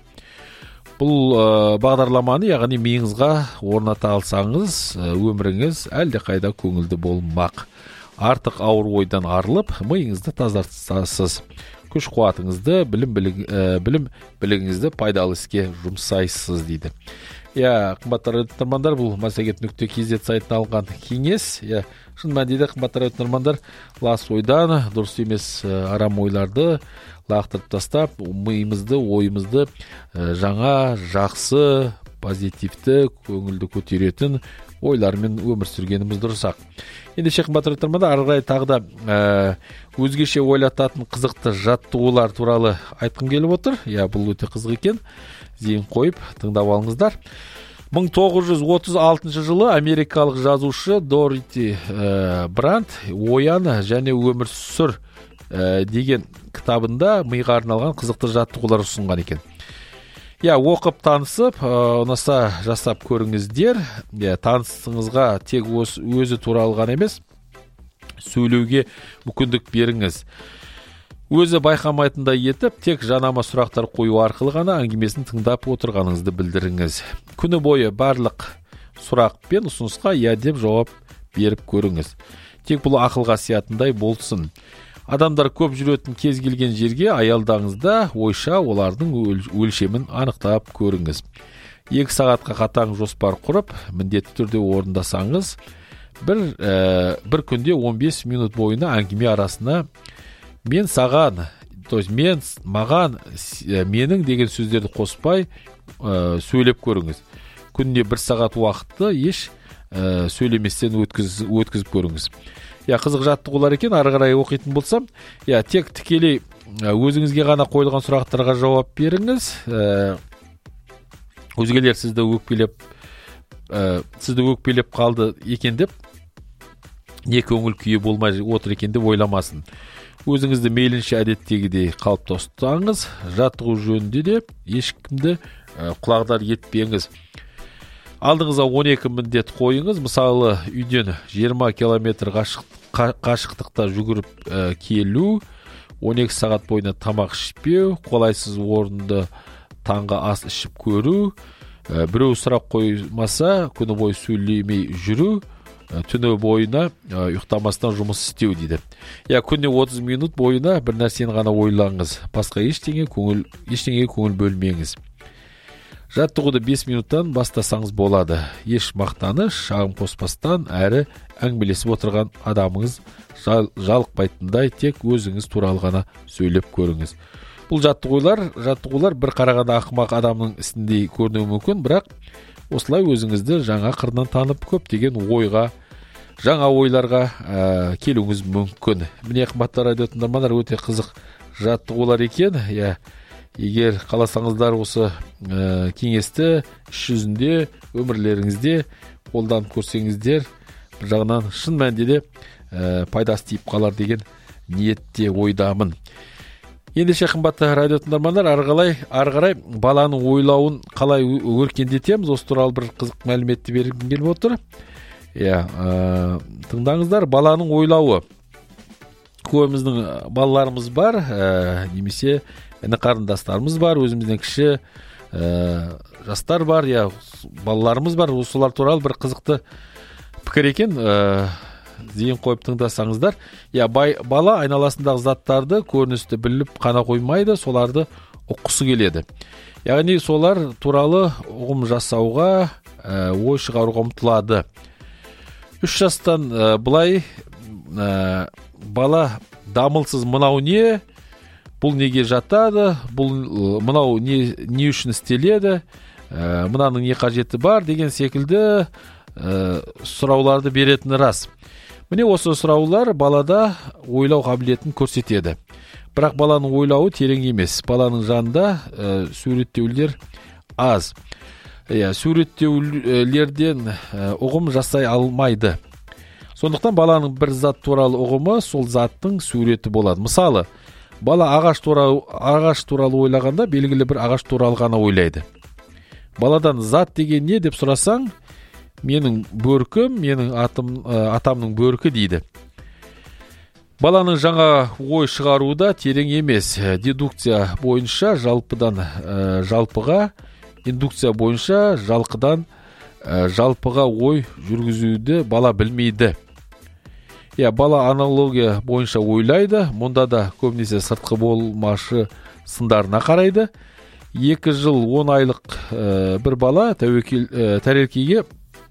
Бұл ә, бағдарламаны, яғни миыңызға орната алсаңыз, ә, өміріңіз әлде қайда көңілді болмақ. Артық ауыр ойдан арылып, миыңызды тазартасыз. Күш қуатыңызды, білім, білім, ә, білім білігіңізді пайдалы іске жұмсайсыз дейді. Я, қымбаттар тыңдармандар, бұл массагет нүкте кз сайтынан алған кеңес. Я, шын мәнінде қымбаттар тыңдармандар, лас ойдан дұрыс емес арам ойларды лақтырып тастап, миымызды, ойымызды жаңа, жақсы, позитивті, көңілді көтеретін ойлармен өмір сүргеніміз дұрысақ. Ендеше қымбаттар тыңдармандар, ары қарай тағы да ә, өзгеше ойлататын қызықты жаттығулар туралы айтқым келіп отыр. Я, бұл өте қызық екен. Зейін қойып тыңдап алыңыздар. мың тоғыз жүз отыз алтыншы жылы америкалық жазушы Дороти ә, Бранд «Оян және өмір сүр» ә, деген кітабында миға арналған қызықты жаттығулар ұсынған екен. Я, оқып танысып, ұнаса жасап көріңіздер. Я, танысыңызға тек өзі туралы ғана емес, сөйлеуге мүмкіндік беріңіз. Өзі байқамайтындай етіп, тек жанама сұрақтар қою арқылы ғана әңгімесін тыңдап отырғаныңызды білдіріңіз. Күні бойы барлық сұрақ пен ұсынысқа иә деп жауап беріп көріңіз. Тек бұл ақылға сиятындай болсын. Адамдар көп жүретін кез келген жерге аялдаңызда ойша олардың өлшемін анықтап көріңіз. Екі сағатқа қатаң жоспар құрып, міндетті түрде орындасаңыз, бір, ә, бір күнде он бес минут бойына әңгіме арасына мен саған, то есть мен, маған, менің деген сөздерді қоспай ә, сөйлеп көріңіз. Күніне бір сағат уақытты еш ә, сөйлеместен өткіз, өткізіп көріңіз. Я, қызық жаттығулар екен, ары қарай оқитын болсам, я, тек тікелей өзіңізге ғана қойылған сұрақтарға жауап беріңіз. Ә, өзгелер сізді өкпелеп, ә, сізді өкпелеп қалды екен деп, не көңіл күйі болмай отыр екен деп ойламасын. Өзіңізді мейлінше әдеттегідей қалыпта ұстаңыз, жаттығу жөнінде де ешкімді ә, құлағдар етпеңіз. Алдыңызға он екі міндет қойыңыз. Мысалы, үйден жиырма километр қашықтықта жүгіріп ә, келу, он екі сағат бойына тамақ ішпеу, қолайсыз орынды таңғы ас ішіп көру, ә, біреу сұрақ қоймаса күні бойы сөйлемей жүру, түні бойына ұйықтамастан жұмыс істеу дейді. Я күнде отыз минут бойына бір нәрсені ғана ойлаңыз, басқа ештеңе көңіл ештеңеге көңіл бөлмеңіз. Жаттығуды бес минуттан бастасаңыз болады. Еш мақтаныш, шағым қоспастан әрі әңгімелесіп отырған адамыңыз жалықпайтындай тек өзіңіз туралы ғана сөйлеп көріңіз. Бұл жаттығулар, жаттығулар бір қарағанда ақымақ адамның ісіндей көрінуі мүмкін, бірақ осылай өзіңізді жаңа қырынан танып көптеген ойға, жаңа ойларға ә, келуіңіз мүмкін. Міне қымбатты радио тыңдармандар, өте қызық жаттығулар екен. Я, егер қаласаңыздар осы ә, кеңесті іс жүзінде, өмірлеріңізде қолданып көрсеңіздер, бір жағынан шын мәнінде де ә, пайдасы тиіп қалар деген ниетте ойдамын. Ендеше қымбатты радио тыңдармандар, ары қарай, ары қарай баланың ойлауын қалай өркендетеміз, осы туралы бір қызық мәліметті бергім келіп отыр. Я, ә, тыңдаңыздар, баланың ойлауы. Көбіміздің балаларымыз бар, ә, немесе іні қарындастарымыз бар, өзімізден кіші ә, жастар бар, я, балаларымыз бар. Осылар туралы бір қызықты пікір екен. Ә, зейін қойып тыңдасаңыздар, я, бай, бала айналасындағы заттарды, көріністі біліп қана қоймайды, соларды ұққысы келеді. Яғни солар туралы ұғым жасауға, ә, ой шығаруға ұмтылады. Үш жастан ә, былай ә, бала дамылсыз мынау не, бұл неге жатады, бұл мынау не, не үшін істеледі, ә, мынаның не қажеті бар деген секілді ә, сұрауларды беретіні рас. Міне осы сұраулар балада ойлау қабілетін көрсетеді. Бірақ баланың ойлауы терең емес. Баланың жанында ә, суреттеулер аз. Ә, суреттеулерден ә, ұғым жасай алмайды. Сондықтан баланың бір зат туралы ұғымы сол заттың суреті болады. Мысалы, бала ағаш туралы, ағаш туралы ойлағанда белгілі бір ағаш туралы ғана ойлайды. Баладан зат деген не деп сұрасаң, менің бөркім, менің атым, атамның бөркі дейді. Баланың жаңа ой шығаруда терең емес. Дедукция бойынша жалпыдан жалпыға, индукция бойынша жалқыдан жалпыға ой жүргізуді бала білмейді. Я, бала аналогия бойынша ойлайды, мұнда да көбінесе сыртқы болмашы сындарына қарайды. Екі жыл он айлық ә, бір бала тәуекел, ә, тәрелкеге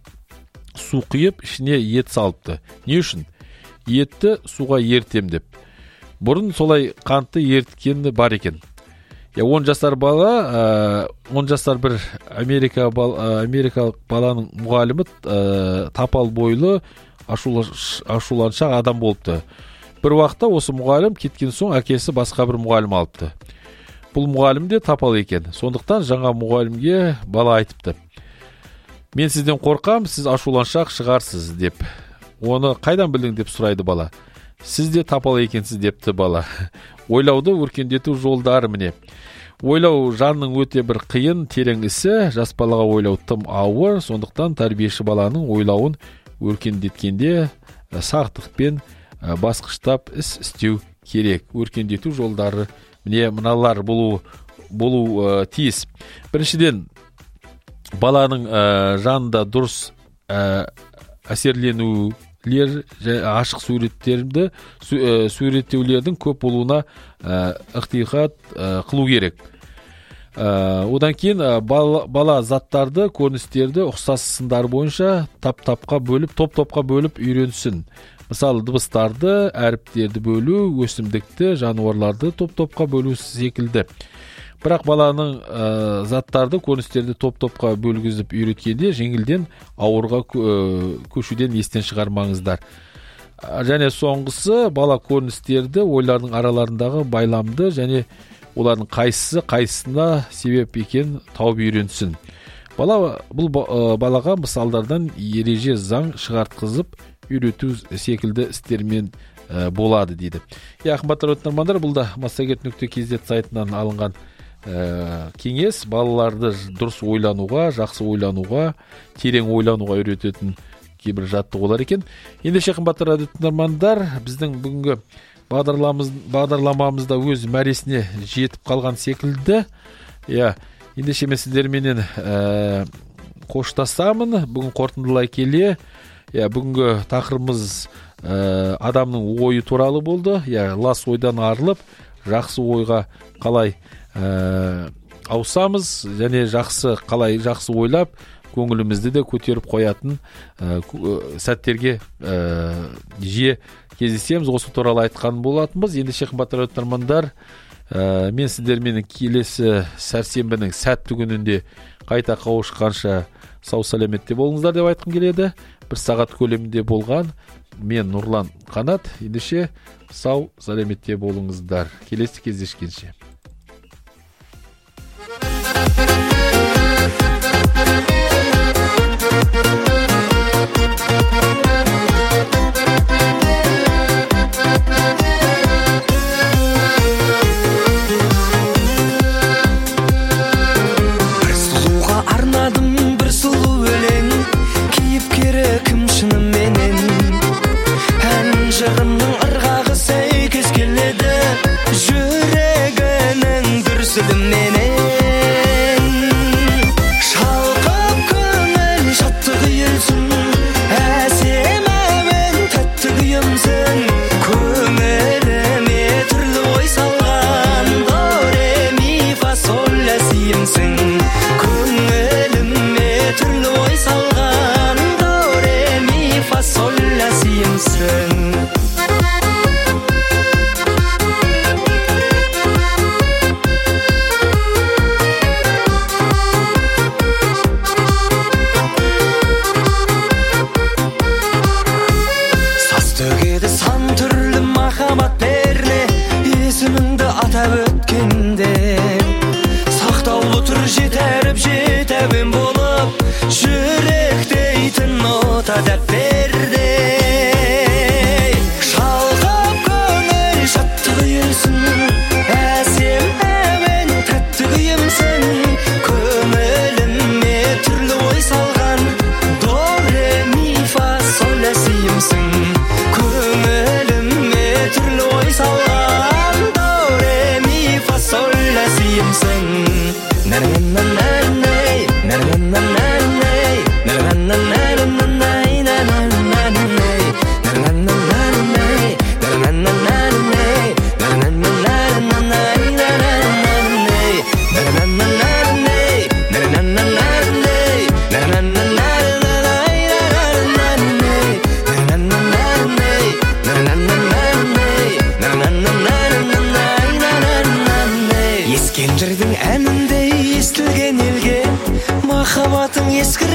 су құйып, ішіне ет салыпты. Не үшін? Етті суға ертем деп. Бұрын солай қантты ерткені бар екен. Я, он жасар бала, он жасар бір Америка бал, америкалық баланың мұғалімі ә, тапал бойлы ашуланшақ адам болыпты. Бір уақытта осы мұғалім кеткен соң әкесі басқа бір мұғалім алыпты. Бұл мұғалім де тапал екен. Сондықтан жаңа мұғалімге бала айтыпты: мен сізден қорқам, сіз ашуланшақ шығарсыз деп. Оны қайдан білдің деп сұрайды бала. Сіз де тапал екенсіз депті бала. Ойлауды өркендету жолдары міне. Ойлау жанның өте бір қиын, терең ісі, жас балаға ойлау тым ауыр, сондықтан тәрбиеші баланың ойлауын өркендеткенде сақтықпен басқыштап іс істеу керек. Өркендету жолдары міне мыналар болу, болу ә, тиіс. Біріншіден, баланың ә, жанында дұрыс ә, әсерленулер, ашық суреттерді, суреттеулердің көп болуына ә, ықтиқат ә, қылу керек. Ә, одан кейін ә, бала, бала заттарды, көріністерді ұқсас сындар бойынша тап-тапқа бөліп, топ-топқа бөліп үйренсін. Мысалы, дыбыстарды, әріптерді бөлу, өсімдікті, жануарларды топ-топқа бөлу секілді. Бірақ баланың ә, заттарды, көріністерді топ-топқа бөлгізіп үйреткенде жеңілден ауырға көшуден естен шығармаңыздар. Және соңғысы, бала көріністерді ойлардың араларындағы байламды және олардың қайсысы қайсысына себеп екен тауып үйренсін. Бала, бұл балаға мысалдардан ереже заң шығартқызып үйрету секілді істермен ә, болады дейді. Я, қымбатты тыңдармандар, бұл да массагет нүкте кз сайтынан алынған ә, кеңес. Балаларды дұрыс ойлануға, жақсы ойлануға, терең ойлануға үйрететін кейбір жаттығулар екен. Ендеше, қымбатты радио тыңдармандар, біздің бүгінгі бағдарламамыз, бағдарламамызда өз мәресіне жетіп қалған секілді. Я, ендеше мен сіздерменен ә, қоштасамын. Бүгін қорытындылай келе, Я бүгүнкү тақырыбымыз адамның ойы туралы болды. Я лас ойдан арылып, жақсы ойға қалай ауысамыз, және жақсы қалай жақсы ойлап, көңілімізді де көтеріп қоятын сәттерге жиі кездесеміз. Осы туралы айтқан болатынбыз. Ендеше қымбатты тыңдармандар, мен сіздермен келесі сәрсенбінің сәтті күнінде қайта қауышқанша сау сәлеметте болыңыздар деп айтқым келеді. Бір сағат көлемінде болған мен Нұрлан Қанат. Ендеше сау сәлеметте болыңыздар. Келесі кездескенше. Ескендірдің әніндей естілген елге махаббатың ескір